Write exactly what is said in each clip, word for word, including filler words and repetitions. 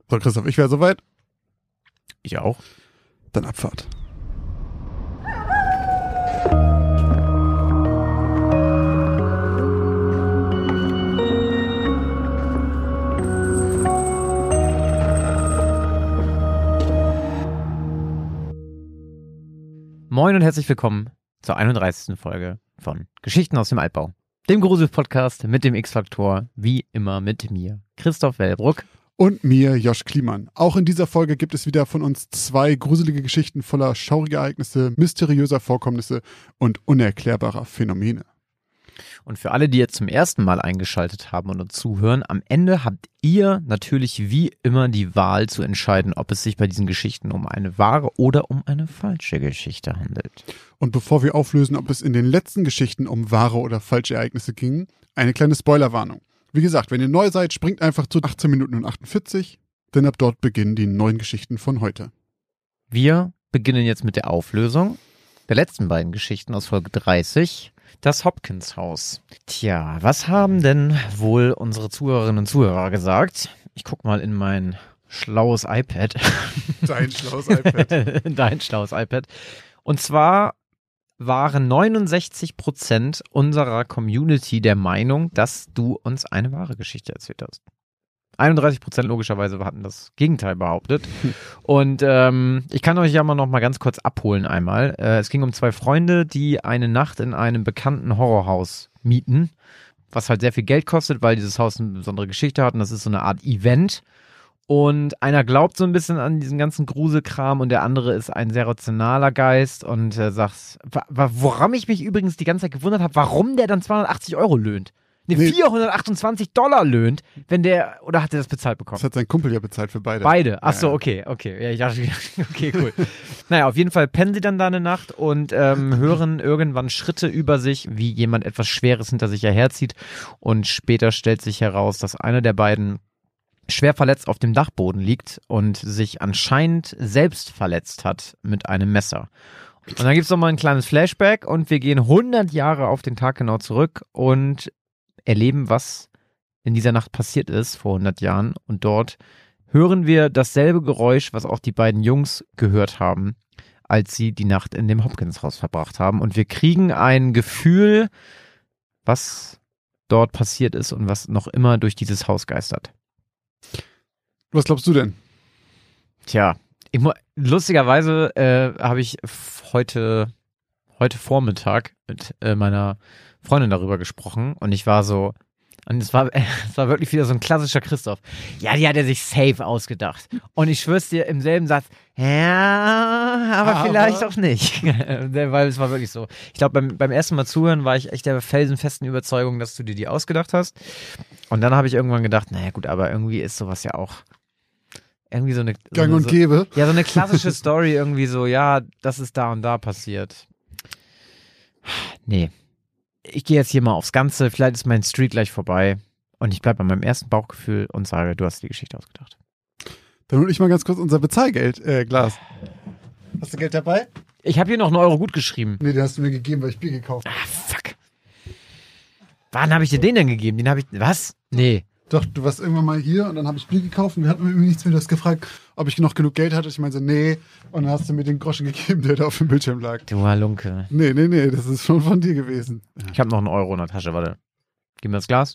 So, Christoph, ich wäre soweit. Ich auch. Dann Abfahrt. Moin und herzlich willkommen zur einunddreißigsten Folge von Geschichten aus dem Altbau. Dem Grusel-Podcast mit dem X-Faktor, wie immer mit mir, Christoph Wellbruck. Und mir, Josh Kliemann. Auch in dieser Folge gibt es wieder von uns zwei gruselige Geschichten voller schauriger Ereignisse, mysteriöser Vorkommnisse und unerklärbarer Phänomene. Und für alle, die jetzt zum ersten Mal eingeschaltet haben und uns zuhören, am Ende habt ihr natürlich wie immer die Wahl zu entscheiden, ob es sich bei diesen Geschichten um eine wahre oder um eine falsche Geschichte handelt. Und bevor wir auflösen, ob es in den letzten Geschichten um wahre oder falsche Ereignisse ging, eine kleine Spoilerwarnung. Wie gesagt, wenn ihr neu seid, springt einfach zu achtzehn Minuten und achtundvierzig, denn ab dort beginnen die neuen Geschichten von heute. Wir beginnen jetzt mit der Auflösung der letzten beiden Geschichten aus Folge dreißig, das Hopkins-Haus. Tja, was haben denn wohl unsere Zuhörerinnen und Zuhörer gesagt? Ich guck mal in mein schlaues iPad. Dein schlaues iPad. Dein schlaues iPad. Und zwar waren neunundsechzig Prozent unserer Community der Meinung, dass du uns eine wahre Geschichte erzählt hast. einunddreißig Prozent logischerweise hatten das Gegenteil behauptet. Und ähm, ich kann euch ja mal noch mal ganz kurz abholen einmal. Äh, es ging um zwei Freunde, die eine Nacht in einem bekannten Horrorhaus mieten, was halt sehr viel Geld kostet, weil dieses Haus eine besondere Geschichte hat und das ist so eine Art Event. Und einer glaubt so ein bisschen an diesen ganzen Gruselkram und der andere ist ein sehr rationaler Geist und äh, sagt, woran ich mich übrigens die ganze Zeit gewundert habe, warum der dann zweihundertachtzig Euro löhnt. Ne, nee. vierhundertachtundzwanzig Dollar löhnt, wenn der, oder hat er das bezahlt bekommen? Das hat sein Kumpel ja bezahlt für beide. Beide, ach so, okay, okay. Ja, ich dachte, okay, cool. Naja, auf jeden Fall pennen sie dann da eine Nacht und ähm, hören irgendwann Schritte über sich, wie jemand etwas Schweres hinter sich herzieht und später stellt sich heraus, dass einer der beiden schwer verletzt auf dem Dachboden liegt und sich anscheinend selbst verletzt hat mit einem Messer. Und dann gibt es nochmal ein kleines Flashback und wir gehen hundert Jahre auf den Tag genau zurück und erleben, was in dieser Nacht passiert ist vor hundert Jahren. Und dort hören wir dasselbe Geräusch, was auch die beiden Jungs gehört haben, als sie die Nacht in dem Hopkins-Haus verbracht haben. Und wir kriegen ein Gefühl, was dort passiert ist und was noch immer durch dieses Haus geistert. Was glaubst du denn? Tja, ich mu- lustigerweise äh, habe ich heute, heute Vormittag mit äh, meiner Freundin darüber gesprochen und ich war so, und es war, es war wirklich wieder so ein klassischer Christoph. Ja, die hat er sich safe ausgedacht. Und ich schwör's dir im selben Satz, ja, aber, aber vielleicht auch nicht. Weil es war wirklich so. Ich glaube, beim, beim ersten Mal zuhören war ich echt der felsenfesten Überzeugung, dass du dir die ausgedacht hast. Und dann habe ich irgendwann gedacht, naja gut, aber irgendwie ist sowas ja auch irgendwie so eine Gang so, und Gäbe. Ja, so eine klassische Story irgendwie so, ja, das ist da und da passiert. Nee. Ich gehe jetzt hier mal aufs Ganze, vielleicht ist mein Streak gleich vorbei und ich bleibe bei meinem ersten Bauchgefühl und sage, du hast die Geschichte ausgedacht. Dann hol ich mal ganz kurz unser Bezahlgeld, äh, Glas. Hast du Geld dabei? Ich habe hier noch einen Euro gut geschrieben. Nee, den hast du mir gegeben, weil ich Bier gekauft habe. Ah, fuck. Wann habe ich dir den denn gegeben? Den habe ich, was? Nee. Doch, du warst irgendwann mal hier und dann habe ich Bier gekauft und wir hatten irgendwie nichts mehr. Du hast gefragt, ob ich noch genug Geld hatte. Ich meinte, nee. Und dann hast du mir den Groschen gegeben, der da auf dem Bildschirm lag. Du Halunke. Nee, nee, nee, das ist schon von dir gewesen. Ich habe noch einen Euro in der Tasche, warte. Gib mir das Glas.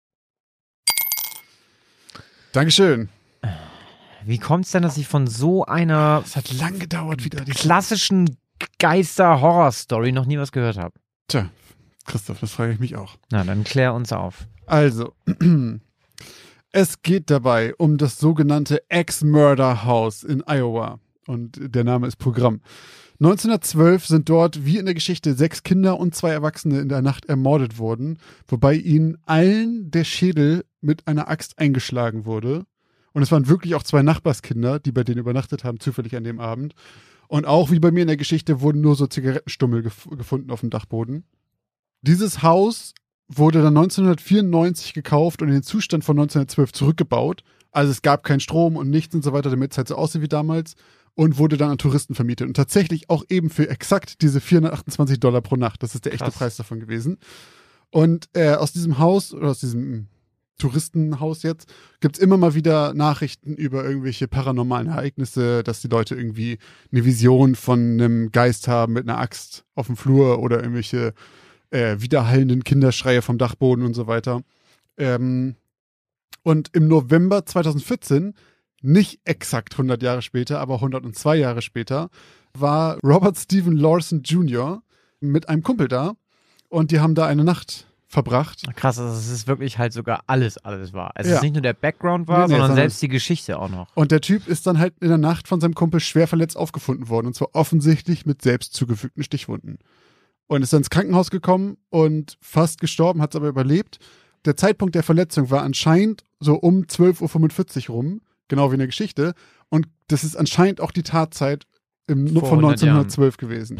Dankeschön. Wie kommt es denn, dass ich von so einer Es hat lang gedauert wieder. Die klassischen Geister-Horror-Story noch nie was gehört habe? Tja, Christoph, das frage ich mich auch. Na, dann klär uns auf. Also, es geht dabei um das sogenannte Axe-Murder House in Iowa. Und der Name ist Programm. neunzehnhundertzwölf sind dort, wie in der Geschichte, sechs Kinder und zwei Erwachsene in der Nacht ermordet worden, wobei ihnen allen der Schädel mit einer Axt eingeschlagen wurde. Und es waren wirklich auch zwei Nachbarskinder, die bei denen übernachtet haben, zufällig an dem Abend. Und auch wie bei mir in der Geschichte wurden nur so Zigarettenstummel gef- gefunden auf dem Dachboden. Dieses Haus wurde dann neunzehnhundertvierundneunzig gekauft und in den Zustand von neunzehnhundertzwölf zurückgebaut. Also es gab keinen Strom und nichts und so weiter, damit es halt so aussieht wie damals. Und wurde dann an Touristen vermietet. Und tatsächlich auch eben für exakt diese vierhundertachtundzwanzig Dollar pro Nacht. Das ist der echte Krass. Preis davon gewesen. Und äh, aus diesem Haus, oder aus diesem Touristenhaus jetzt, gibt's immer mal wieder Nachrichten über irgendwelche paranormalen Ereignisse, dass die Leute irgendwie eine Vision von einem Geist haben mit einer Axt auf dem Flur oder irgendwelche äh, widerhallenden Kinderschreie vom Dachboden und so weiter. Ähm, und im November zweitausendvierzehn, nicht exakt hundert Jahre später, aber hundertzwei Jahre später, war Robert Stephen Lawson Junior mit einem Kumpel da und die haben da eine Nacht verbracht. Krass, also es ist wirklich halt sogar alles, alles wahr. Also Ja. es ist nicht nur der Background war, Nee, nee, sondern sondern selbst die Geschichte auch noch. Und der Typ ist dann halt in der Nacht von seinem Kumpel schwer verletzt aufgefunden worden. Und zwar offensichtlich mit selbst zugefügten Stichwunden. Und ist dann ins Krankenhaus gekommen und fast gestorben, hat es aber überlebt. Der Zeitpunkt der Verletzung war anscheinend so um zwölf Uhr fünfundvierzig rum, genau wie in der Geschichte. Und das ist anscheinend auch die Tatzeit im, Vor von hundert neunzehnhundertzwölf gewesen.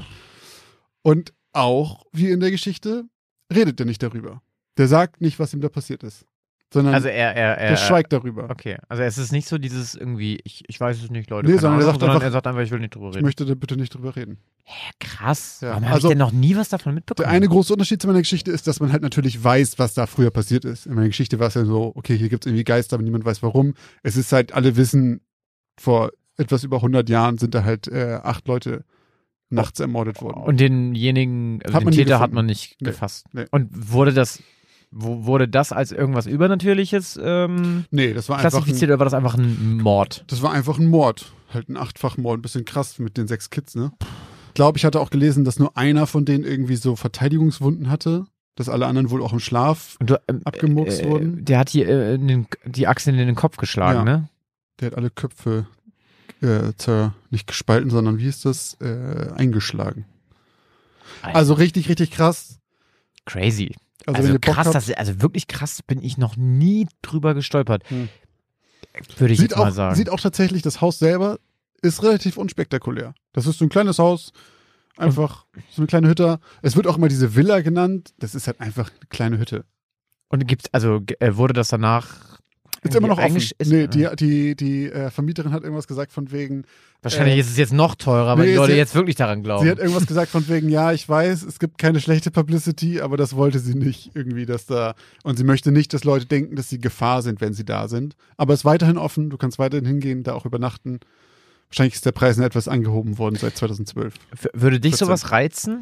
Und auch wie in der Geschichte redet er nicht darüber. Der sagt nicht, was ihm da passiert ist. Sondern Also er, er, er der schweigt darüber. Okay, also es ist nicht so dieses irgendwie, ich, ich weiß es nicht, Leute. Nee, keine sondern er Ahnung, sagt sondern einfach- er sagt einfach, ich will nicht drüber Ich reden. möchte da bitte nicht drüber reden. Hä, krass. Ja, Warum habe also- ich denn noch nie was davon mitbekommen? Der eine große Unterschied zu meiner Geschichte ist, dass man halt natürlich weiß, was da früher passiert ist. In meiner Geschichte war es ja so, okay, hier gibt es irgendwie Geister, aber niemand weiß warum. Es ist halt, alle wissen, vor etwas über hundert Jahren sind da halt äh, acht Leute nachts ermordet worden. Und denjenigen, also Hat den man nie Täter hat gefunden. man nicht Nee, gefasst. nee. Und wurde das, wo, wurde das als irgendwas Übernatürliches ähm, Nee, das war einfach klassifiziert ein, oder war das einfach ein Mord? das war einfach ein Mord. Halt ein Achtfachmord. Ein bisschen krass mit den sechs Kids, ne? Ich glaube, ich hatte auch gelesen, dass nur einer von denen irgendwie so Verteidigungswunden hatte. Dass alle anderen wohl auch im Schlaf. Und du, ähm, Abgemurkst äh, wurden. Der hat hier äh, in den, die Achse in den Kopf geschlagen, Ja. ne? Der hat alle Köpfe äh, zer, nicht gespalten, sondern wie ist das? Äh, eingeschlagen. Alter. Also richtig, richtig krass. Crazy. Also, Also, wenn ihr Bock krass, habt, das, also wirklich krass bin ich noch nie drüber gestolpert. Hm. Würde ich sieht jetzt mal auch, sagen. sieht auch tatsächlich, das Haus selber ist relativ unspektakulär. Das ist so ein kleines Haus, einfach so eine kleine Hütte. Es wird auch immer diese Villa genannt. Das ist halt einfach eine kleine Hütte. Und gibt's, also g- äh, wurde das danach Ist immer noch offen. eigentlich ist, Nee, die, die, die äh, Vermieterin hat irgendwas gesagt von wegen, wahrscheinlich äh, ist es jetzt noch teurer, weil nee, die Leute sie- jetzt wirklich daran glauben. sie hat irgendwas gesagt von wegen, ja, ich weiß, es gibt keine schlechte Publicity, aber das wollte sie nicht irgendwie, dass da, und sie möchte nicht, dass Leute denken, dass sie Gefahr sind, wenn sie da sind. Aber es ist weiterhin offen, du kannst weiterhin hingehen, da auch übernachten. Wahrscheinlich ist der Preis noch etwas angehoben worden seit zweitausendzwölf. F- Würde dich vierzehn. sowas reizen?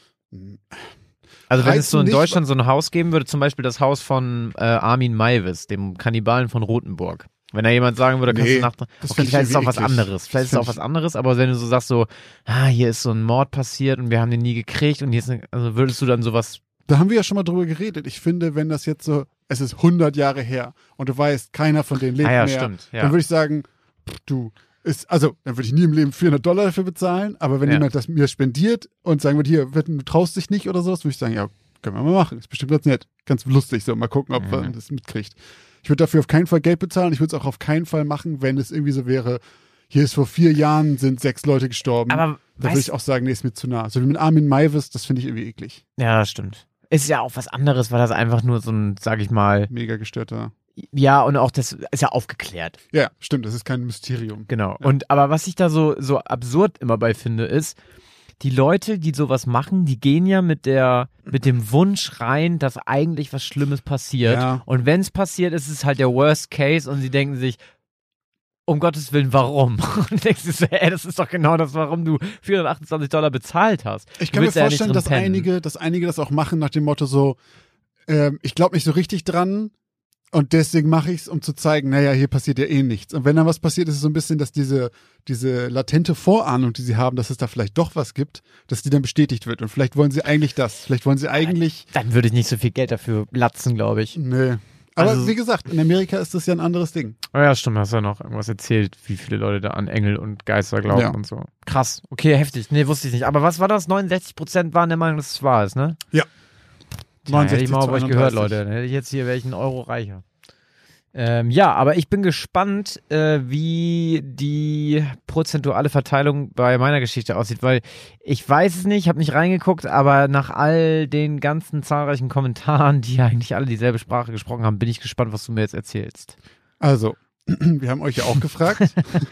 Also wenn es Reizen so in nicht, Deutschland so ein Haus geben würde, zum Beispiel das Haus von äh, Armin Maivis, dem Kannibalen von Rothenburg. Wenn da jemand sagen würde, kannst Nee, du nach... das Okay, find ich vielleicht ist es auch irgendwie was eklig. anderes. Vielleicht Das ist es auch find was anderes, aber wenn du so sagst so, ah, hier ist so ein Mord passiert und wir haben den nie gekriegt und hier ist eine, also würdest du dann sowas... Da haben wir ja schon mal drüber geredet. Ich finde, wenn das jetzt so, es ist hundert Jahre her und du weißt, keiner von denen lebt Ah ja, mehr, stimmt. Ja. dann würde ich sagen, pff, du, ist, also, dann würde ich nie im Leben vierhundert Dollar dafür bezahlen, aber wenn Ja. jemand das mir spendiert und sagen würde, hier, wetten, du traust dich nicht oder sowas, würde ich sagen, ja, können wir mal machen. Ist bestimmt ganz nett. Ganz lustig, so, mal gucken, ob Mhm. man das mitkriegt. Ich würde dafür auf keinen Fall Geld bezahlen. Ich würde es auch auf keinen Fall machen, wenn es irgendwie so wäre, hier ist vor vier Jahren sind sechs Leute gestorben. Aber da würde weißt, ich auch sagen, nee, ist mir zu nah. So wie mit Armin Maivis, das finde ich irgendwie eklig. ja, stimmt. Ist ja auch was anderes, weil das einfach nur so ein, sag ich mal, Mega gestörter. ja, und auch das ist ja aufgeklärt. Ja, stimmt, das ist kein Mysterium. Genau. Und aber was ich da so, so absurd immer bei finde, ist, die Leute, die sowas machen, die gehen ja mit der, mit dem Wunsch rein, dass eigentlich was Schlimmes passiert. Ja. Und wenn es passiert, ist es halt der Worst Case und sie denken sich, um Gottes Willen, warum? Und denkst du so, ey, das ist doch genau das, warum du vierhundertachtundzwanzig Dollar bezahlt hast. Ich Du kann mir willst ja nicht vorstellen, drin dass pennen. einige, dass einige das auch machen nach dem Motto so, ähm, ich glaube nicht so richtig dran und deswegen mache ich es, um zu zeigen, naja, hier passiert ja eh nichts. Und wenn dann was passiert, ist es so ein bisschen, dass diese, diese latente Vorahnung, die sie haben, dass es da vielleicht doch was gibt, dass die dann bestätigt wird. Und vielleicht wollen sie eigentlich das. Vielleicht wollen sie eigentlich, Dann würde ich nicht so viel Geld dafür latzen, glaube ich. nee. Aber Also- wie gesagt, in Amerika ist das ja ein anderes Ding. Oh ja, stimmt, hast ja noch irgendwas erzählt, wie viele Leute da an Engel und Geister glauben Ja. und so. Krass, okay, heftig. Nee, wusste ich nicht. Aber was war das? neunundsechzig Prozent waren der Meinung, dass es wahr ist, ne? Ja. Tja, hätte ich mal auf euch gehört, zweiunddreißig. Leute. Dann hätte ich jetzt hier welchen Euro reicher. Ähm, ja, aber ich bin gespannt, äh, wie die prozentuale Verteilung bei meiner Geschichte aussieht, weil ich weiß es nicht, habe nicht reingeguckt, aber nach all den ganzen zahlreichen Kommentaren, die ja eigentlich alle dieselbe Sprache gesprochen haben, bin ich gespannt, was du mir jetzt erzählst. Also, wir haben euch ja auch gefragt.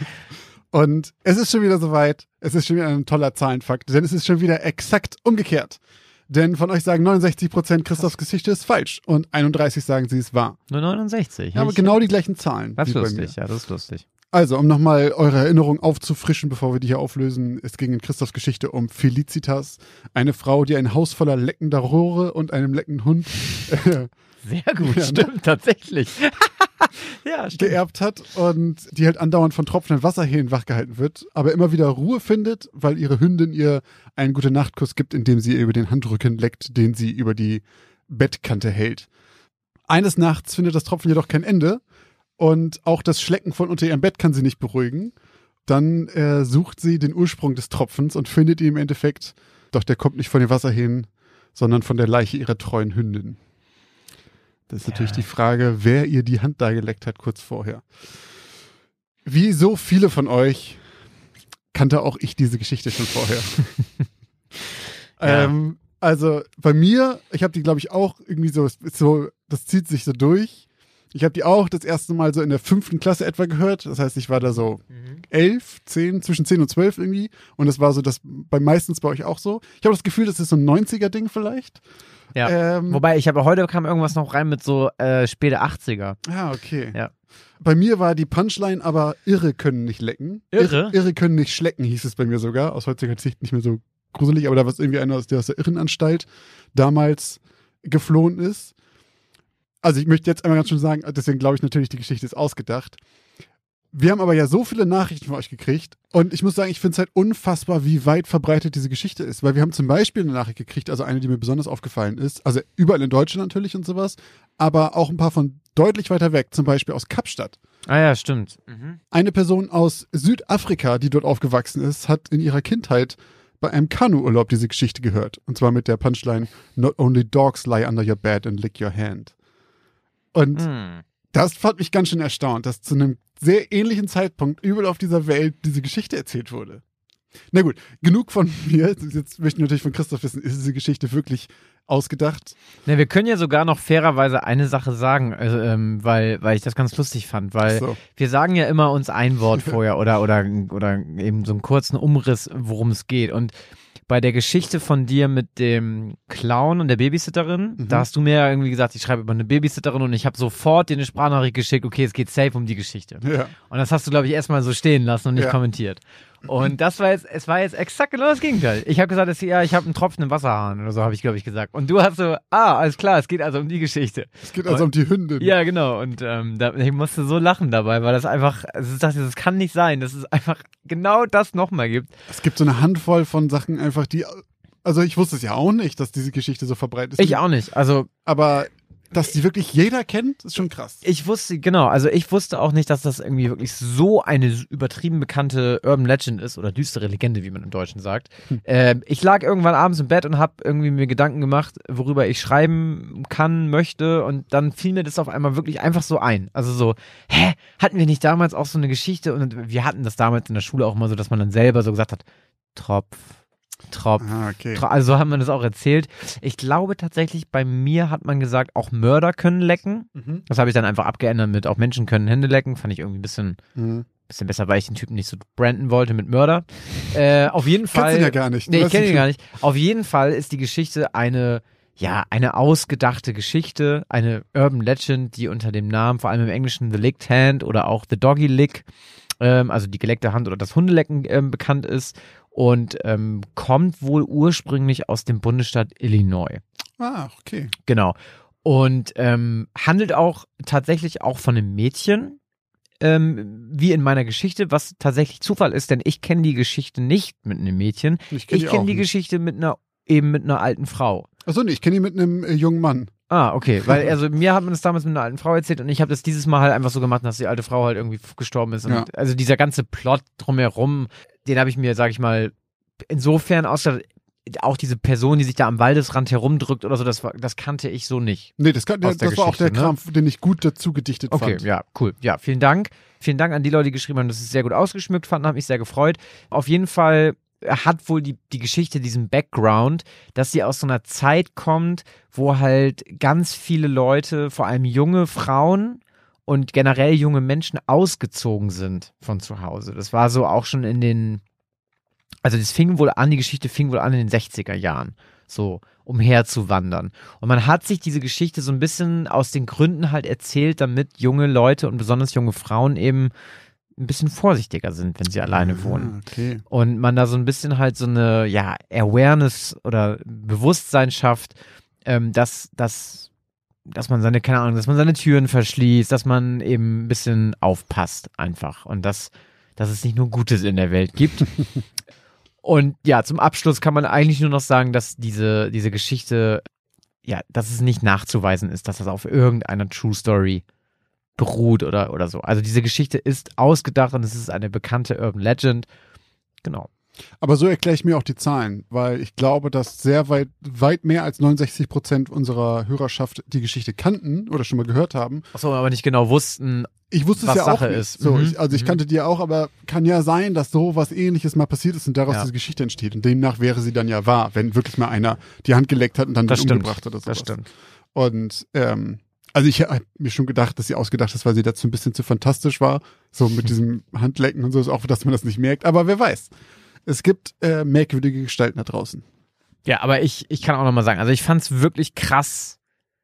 Und es ist schon wieder soweit. Es ist schon wieder ein toller Zahlenfakt, denn es ist schon wieder exakt umgekehrt. Denn von euch sagen neunundsechzig Prozent Christophs Geschichte ist falsch und einunddreißig sagen, sie ist wahr. Nur neunundsechzig. Ja, aber ich, genau die gleichen Zahlen. Das wie ist bei lustig, mir. ja, das ist lustig. Also, um nochmal eure Erinnerung aufzufrischen, bevor wir die hier auflösen, es ging in Christophs Geschichte um Felicitas, eine Frau, die ein Haus voller leckender Rohre und einem leckenden Hund äh, Sehr gut, Ja, ne? stimmt, tatsächlich. Ja, stimmt. geerbt hat und die halt andauernd von tropfenden Wasserhähnen wachgehalten wird, aber immer wieder Ruhe findet, weil ihre Hündin ihr einen Gute-Nacht-Kuss gibt, indem sie ihr über den Handrücken leckt, den sie über die Bettkante hält. Eines Nachts findet das Tropfen jedoch kein Ende und auch das Schlecken von unter ihrem Bett kann sie nicht beruhigen. Dann äh, sucht sie den Ursprung des Tropfens und findet ihn im Endeffekt, doch der kommt nicht von den Wasserhähnen, sondern von der Leiche ihrer treuen Hündin. Das ist Ja. natürlich die Frage, wer ihr die Hand da geleckt hat kurz vorher. Wie so viele von euch kannte auch ich diese Geschichte schon vorher. Ja. ähm, also bei mir, ich habe die glaube ich auch irgendwie so, so, das zieht sich so durch. Ich habe die auch das erste Mal so in der fünften Klasse etwa gehört. Das heißt, ich war da so Mhm. elf, zehn, zwischen zehn und zwölf irgendwie. Und das war so, das bei meistens bei euch auch so. Ich habe das Gefühl, das ist so ein neunziger-Ding vielleicht. Ja. Ähm, Wobei, ich habe heute kam irgendwas noch rein mit so äh, späte achtziger. Ah, okay. Ja. Bei mir war die Punchline aber Irre können nicht lecken. Irre? Irre können nicht schlecken, hieß es bei mir sogar. Aus heutiger Sicht nicht mehr so gruselig, aber da war es irgendwie einer, aus der aus der Irrenanstalt damals geflohen ist. Also ich möchte jetzt einmal ganz schön sagen, deswegen glaube ich natürlich, die Geschichte ist ausgedacht. Wir haben aber ja so viele Nachrichten von euch gekriegt und ich muss sagen, ich finde es halt unfassbar, wie weit verbreitet diese Geschichte ist, weil wir haben zum Beispiel eine Nachricht gekriegt, also eine, die mir besonders aufgefallen ist, also überall in Deutschland natürlich und sowas, aber auch ein paar von deutlich weiter weg, zum Beispiel aus Kapstadt. Ah ja, stimmt. Mhm. Eine Person aus Südafrika, die dort aufgewachsen ist, hat in ihrer Kindheit bei einem Kanuurlaub diese Geschichte gehört. Und zwar mit der Punchline, "Not only dogs lie under your bed and lick your hand." Und Hm. das hat mich ganz schön erstaunt, dass zu einem sehr ähnlichen Zeitpunkt überall auf dieser Welt diese Geschichte erzählt wurde. Na gut, genug von mir. Jetzt möchte ich natürlich von Christoph wissen, ist diese Geschichte wirklich ausgedacht? Ne, wir können ja sogar noch fairerweise eine Sache sagen, also, ähm, weil, weil ich das ganz lustig fand, weil So. wir sagen ja immer uns ein Wort vorher oder, oder, oder eben so einen kurzen Umriss, worum es geht. Und bei der Geschichte von dir mit dem Clown und der Babysitterin, Mhm. da hast du mir ja irgendwie gesagt, ich schreibe über eine Babysitterin und ich habe sofort dir eine Sprachnachricht geschickt, okay, es geht safe um die Geschichte. Ja. Und das hast du, glaube ich, erstmal so stehen lassen und nicht Ja. kommentiert. Und das war jetzt, es war jetzt exakt genau das Gegenteil. Ich habe gesagt, es, ja, ich habe einen Tropfen im Wasserhahn oder so, habe ich, glaube ich, gesagt. Und du hast so, ah, alles klar, es geht also um die Geschichte. Es geht also um die Hündin. Ja, genau. Und ähm, da, ich musste so lachen dabei, weil das einfach, also ich dachte, das kann nicht sein, dass es einfach genau das nochmal gibt. Es gibt so eine Handvoll von Sachen einfach, die, also ich wusste es ja auch nicht, dass diese Geschichte so verbreitet ist. Ich auch nicht. Also Aber dass die wirklich jeder kennt, ist schon krass. ich wusste, genau, also ich wusste auch nicht, dass das irgendwie wirklich so eine übertrieben bekannte Urban Legend ist oder düstere Legende, wie man im Deutschen sagt. Hm. Ähm, ich lag irgendwann abends im Bett und habe irgendwie mir Gedanken gemacht, worüber ich schreiben kann, möchte und dann fiel mir das auf einmal wirklich einfach so ein. Also so, hä, hatten wir nicht damals auch so eine Geschichte und wir hatten das damals in der Schule auch mal so, dass man dann selber so gesagt hat, Tropf, Tropf. Ah, okay. Also so hat man das auch erzählt. Ich glaube tatsächlich, bei mir hat man gesagt, auch Mörder können lecken. Mhm. Das habe ich dann einfach abgeändert mit auch Menschen können Hände lecken. Fand ich irgendwie ein bisschen, Mhm. bisschen besser, weil ich den Typen nicht so branden wollte mit Mörder. Äh, auf jeden Fall. Kennst ihn ja gar nicht. Nee, Du ich weißt kenne nicht, ihn gar nicht. Auf jeden Fall ist die Geschichte eine, ja, eine ausgedachte Geschichte, eine Urban Legend, die unter dem Namen, vor allem im Englischen, The Licked Hand oder auch The Doggy Lick, ähm, also die geleckte Hand oder das Hundelecken ähm, bekannt ist und ähm, kommt wohl ursprünglich aus dem Bundesstaat Illinois. Ah, okay. Genau. Und ähm, handelt auch tatsächlich auch von einem Mädchen, ähm, wie in meiner Geschichte, was tatsächlich Zufall ist, denn ich kenne die Geschichte nicht mit einem Mädchen. Ich kenne Ich die, kenne auch die nicht. Geschichte mit einer, eben mit einer alten Frau. Achso, nee, ich kenne ihn mit einem äh, jungen Mann. Ah, okay, weil also mir hat man das damals mit einer alten Frau erzählt und ich habe das dieses Mal halt einfach so gemacht, dass die alte Frau halt irgendwie gestorben ist. Und Ja. also dieser ganze Plot drumherum, den habe ich mir, sag ich mal, insofern ausgedacht, auch diese Person, die sich da am Waldesrand herumdrückt oder so, das, war, das kannte ich so nicht. Nee, das, kann, Aus das der war auch der Geschichte, ne? Kram, den ich gut dazu gedichtet Okay, fand. ja, cool. Ja, vielen Dank. Vielen Dank an die Leute, die geschrieben haben, dass sie es sehr gut ausgeschmückt fanden, hat mich sehr gefreut. Auf jeden Fall hat wohl die, die Geschichte diesen Background, dass sie aus so einer Zeit kommt, wo halt ganz viele Leute, vor allem junge Frauen und generell junge Menschen ausgezogen sind von zu Hause. Das war so auch schon in den, also das fing wohl an, die Geschichte fing wohl an in den sechziger Jahren. so umherzuwandern. Und man hat sich diese Geschichte so ein bisschen aus den Gründen halt erzählt, damit junge Leute und besonders junge Frauen eben ein bisschen vorsichtiger sind, wenn sie alleine wohnen. Okay. Und man da so ein bisschen halt so eine, ja, Awareness oder Bewusstsein schafft, ähm, dass, dass, dass man seine, keine Ahnung, dass man seine Türen verschließt, dass man eben ein bisschen aufpasst einfach und dass, dass es nicht nur Gutes in der Welt gibt. Und ja, zum Abschluss kann man eigentlich nur noch sagen, dass diese, diese Geschichte, ja, dass es nicht nachzuweisen ist, dass das auf irgendeiner True Story beruht oder, oder so. Also diese Geschichte ist ausgedacht und es ist eine bekannte Urban Legend. Genau. Aber so erkläre ich mir auch die Zahlen, weil ich glaube, dass sehr weit, weit mehr als neunundsechzig Prozent unserer Hörerschaft die Geschichte kannten oder schon mal gehört haben. Achso, aber nicht genau wussten, ich wusste was es ja Sache auch nicht. ist. So, Mhm. ich, also ich mhm. kannte die ja auch, aber kann ja sein, dass so was Ähnliches mal passiert ist und daraus Ja. diese Geschichte entsteht. Und demnach wäre sie dann ja wahr, wenn wirklich mal einer die Hand geleckt hat und dann Das den stimmt. umgebracht hat oder sowas. Das stimmt. Und ähm, also ich habe mir schon gedacht, dass sie ausgedacht ist, weil sie dazu ein bisschen zu fantastisch war. So mit diesem Handlecken und so, auch dass man das nicht merkt. Aber wer weiß. Es gibt äh, merkwürdige Gestalten da draußen. Ja, aber ich, ich kann auch nochmal sagen, also ich fand es wirklich krass,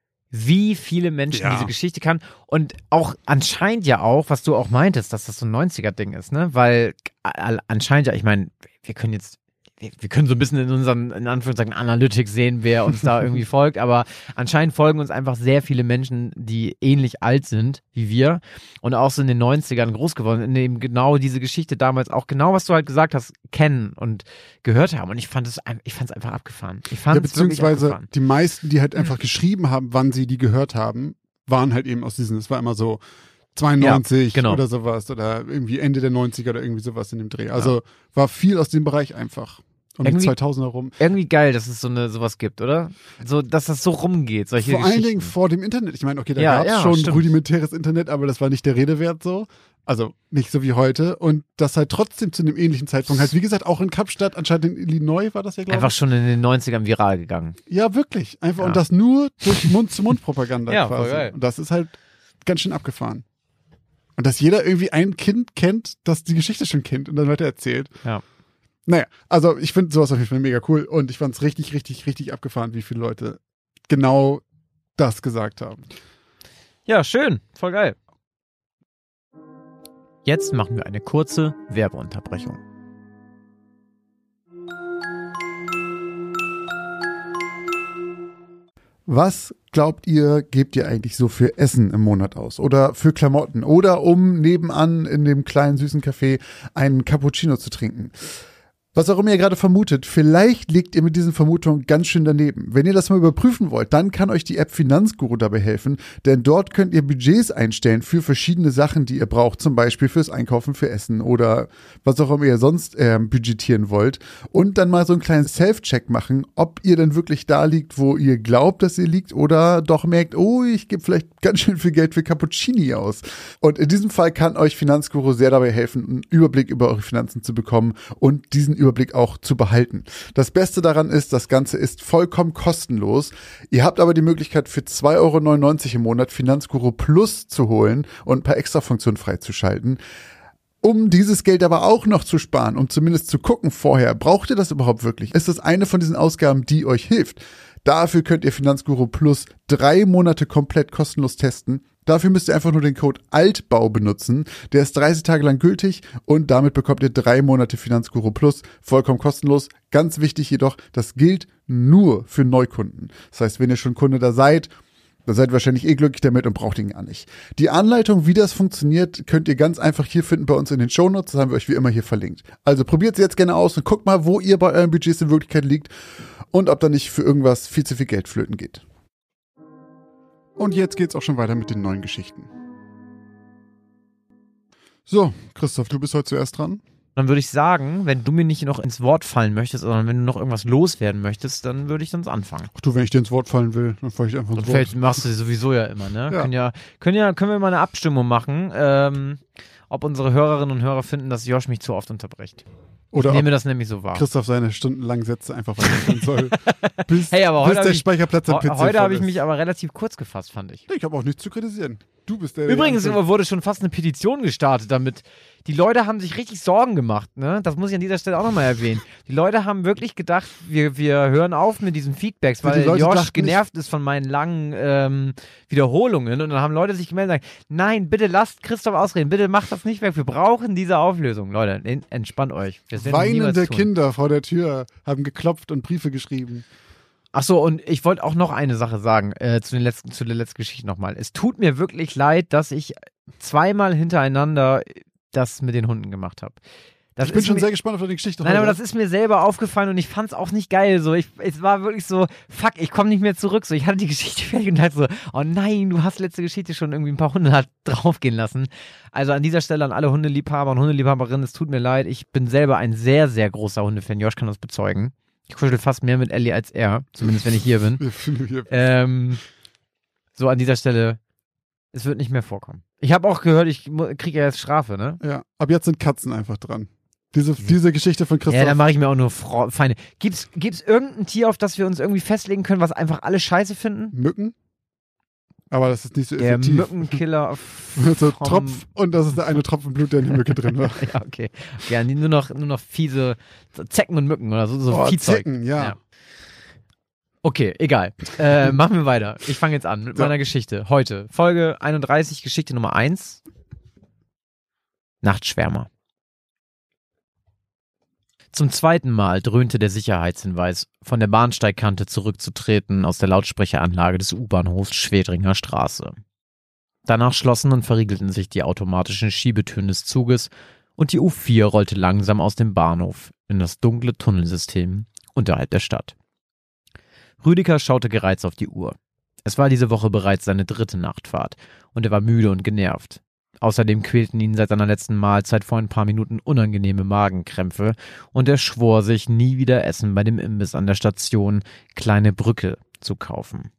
wie viele Menschen Ja. diese Geschichte kann und auch anscheinend ja auch, was du auch meintest, dass das so ein neunziger-Ding ist, ne? Weil äh, anscheinend ja, ich meine, wir können jetzt wir, wir können so ein bisschen in unseren, in Anführungszeichen, Analytics sehen, wer uns da irgendwie folgt, aber anscheinend folgen uns einfach sehr viele Menschen, die ähnlich alt sind wie wir und auch so in den neunzigern groß geworden, in dem genau diese Geschichte damals auch genau, was du halt gesagt hast, kennen und gehört haben und ich fand es ich fand es einfach abgefahren. Ich fand Ja, es wirklich beziehungsweise abgefahren. die meisten, die halt einfach geschrieben haben, wann sie die gehört haben, waren halt eben aus diesen, es war immer so zweiundneunzig Ja, genau. oder sowas oder irgendwie Ende der neunziger oder irgendwie sowas in dem Dreh. Also war viel aus dem Bereich einfach. Um die Irgendwie- zweitausender rum. Irgendwie geil, dass es so eine sowas gibt, oder? So, dass das so rumgeht, solche Vor allen Geschichten. Dingen vor dem Internet. Ich meine, okay, da Ja, gab es ja, schon stimmt. rudimentäres Internet, aber das war nicht der Rede wert so. Also nicht so wie heute. Und das halt trotzdem zu einem ähnlichen Zeitpunkt halt, wie gesagt, auch in Kapstadt, anscheinend in Illinois war das ja, glaube Einfach ich. schon in den neunzigern viral gegangen. Ja, wirklich. Einfach. Ja. Und das nur durch Mund-zu-Mund-Propaganda Ja, voll quasi. geil. Und das ist halt ganz schön abgefahren. Und dass jeder irgendwie ein Kind kennt, das die Geschichte schon kennt und dann weiter erzählt. Ja. Naja, also ich finde sowas auf jeden Fall mega cool und ich fand es richtig, richtig, richtig abgefahren, wie viele Leute genau das gesagt haben. Ja, schön. Voll geil. Jetzt machen wir eine kurze Werbeunterbrechung. Was glaubt ihr, gebt ihr eigentlich so für Essen im Monat aus? Oder für Klamotten? Oder um nebenan in dem kleinen süßen Café einen Cappuccino zu trinken? Was auch immer ihr gerade vermutet, vielleicht liegt ihr mit diesen Vermutungen ganz schön daneben. Wenn ihr das mal überprüfen wollt, dann kann euch die App Finanzguru dabei helfen, denn dort könnt ihr Budgets einstellen für verschiedene Sachen, die ihr braucht, zum Beispiel fürs Einkaufen, für Essen oder was auch immer ihr sonst äh, budgetieren wollt und dann mal so einen kleinen Self-Check machen, ob ihr denn wirklich da liegt, wo ihr glaubt, dass ihr liegt oder doch merkt, oh, ich gebe vielleicht ganz schön viel Geld für Cappuccini aus. Und in diesem Fall kann euch Finanzguru sehr dabei helfen, einen Überblick über eure Finanzen zu bekommen und diesen Überblick auch zu behalten. Das Beste daran ist, das Ganze ist vollkommen kostenlos. Ihr habt aber die Möglichkeit für zwei Euro neunundneunzig im Monat Finanzguru Plus zu holen und ein paar Extrafunktionen freizuschalten. Um dieses Geld aber auch noch zu sparen, um zumindest zu gucken vorher, braucht ihr das überhaupt wirklich? Ist das eine von diesen Ausgaben, die euch hilft? Dafür könnt ihr Finanzguru Plus drei Monate komplett kostenlos testen. Dafür müsst ihr einfach nur den Code ALTBAU benutzen. Der ist dreißig Tage lang gültig und damit bekommt ihr drei Monate Finanzguru Plus vollkommen kostenlos. Ganz wichtig jedoch, das gilt nur für Neukunden. Das heißt, wenn ihr schon Kunde da seid, dann seid ihr wahrscheinlich eh glücklich damit und braucht ihn gar nicht. Die Anleitung, wie das funktioniert, könnt ihr ganz einfach hier finden bei uns in den Shownotes. Das haben wir euch wie immer hier verlinkt. Also probiert es jetzt gerne aus und guckt mal, wo ihr bei euren Budgets in Wirklichkeit liegt und ob da nicht für irgendwas viel zu viel Geld flöten geht. Und jetzt geht's auch schon weiter mit den neuen Geschichten. So, Christoph, du bist heute zuerst dran. Dann würde ich sagen, wenn du mir nicht noch ins Wort fallen möchtest, sondern wenn du noch irgendwas loswerden möchtest, dann würde ich sonst anfangen. Ach du, wenn ich dir ins Wort fallen will, dann falle ich einfach ins Und Wort. vielleicht machst du sie sowieso ja immer, ne? Ja. Können ja, können ja, können wir mal eine Abstimmung machen, ähm, ob unsere Hörerinnen und Hörer finden, dass Josh mich zu oft unterbricht. Oder Ich nehme ob das nämlich so wahr. Christoph seine stundenlangen Sätze einfach weiterführen soll. Bis, Hey, aber bis heute hab der ich- Speicherplatz am P C Heute voll habe ich ist. mich aber relativ kurz gefasst, fand ich. Nee, ich habe auch nichts zu kritisieren. Du bist der. Übrigens der wurde schon fast eine Petition gestartet damit. Die Leute haben sich richtig Sorgen gemacht, ne? Das muss ich an dieser Stelle auch nochmal erwähnen. Die Leute haben wirklich gedacht, wir, wir hören auf mit diesen Feedbacks, weil Josh genervt ist von meinen langen ähm, Wiederholungen. Und dann haben Leute sich gemeldet und gesagt, nein, bitte lasst Christoph ausreden, bitte macht das nicht weg. Wir brauchen diese Auflösung. Leute, entspannt euch. Weinende Kinder vor der Tür haben geklopft und Briefe geschrieben. Ach so, und ich wollte auch noch eine Sache sagen, äh, zu, den letzten, zu der letzten Geschichte nochmal. Es tut mir wirklich leid, dass ich zweimal hintereinander das mit den Hunden gemacht habe. Ich bin schon mir, sehr gespannt auf deine Geschichte. Nein, heute. Aber das ist mir selber aufgefallen und ich fand es auch nicht geil. So, ich, es war wirklich so, fuck, ich komme nicht mehr zurück. So, ich hatte die Geschichte fertig und dachte so, oh nein, du hast letzte Geschichte schon irgendwie ein paar Hunde draufgehen lassen. Also an dieser Stelle an alle Hundeliebhaber und Hundeliebhaberinnen, es tut mir leid. Ich bin selber ein sehr, sehr großer Hundefan. Josh kann das bezeugen. Ich kuschel fast mehr mit Ellie als er, zumindest wenn ich hier bin. ähm, so an dieser Stelle, es wird nicht mehr vorkommen. Ich habe auch gehört, ich kriege ja jetzt Strafe, ne? Ja, ab jetzt sind Katzen einfach dran. Diese, diese Geschichte von Christoph. Ja, da mache ich mir auch nur Fro- Feinde. Gibt's, gibt's irgendein Tier, auf das wir uns irgendwie festlegen können, was einfach alle scheiße finden? Mücken? Aber das ist nicht so der effektiv. Der Mückenkiller. so Tropf, und das ist der eine Tropfen Blut, der in die Mücke drin war. Ja, okay. Ja, nur noch, nur noch fiese Zecken und Mücken oder so, so oh, Viehzeug. Zecken, ja. ja. Okay, egal. Äh, machen wir weiter. Ich fange jetzt an mit ja. meiner Geschichte. Heute, Folge einunddreißig, Geschichte Nummer eins. Nachtschwärmer. Zum zweiten Mal dröhnte der Sicherheitshinweis, von der Bahnsteigkante zurückzutreten aus der Lautsprecheranlage des U-Bahnhofs Schwedringer Straße. Danach schlossen und verriegelten sich die automatischen Schiebetüren des Zuges und die U vier rollte langsam aus dem Bahnhof in das dunkle Tunnelsystem unterhalb der Stadt. Rüdiger schaute gereizt auf die Uhr. Es war diese Woche bereits seine dritte Nachtfahrt und er war müde und genervt. Außerdem quälten ihn seit seiner letzten Mahlzeit vor ein paar Minuten unangenehme Magenkrämpfe und er schwor sich, nie wieder Essen bei dem Imbiss an der Station Kleine Brücke zu kaufen.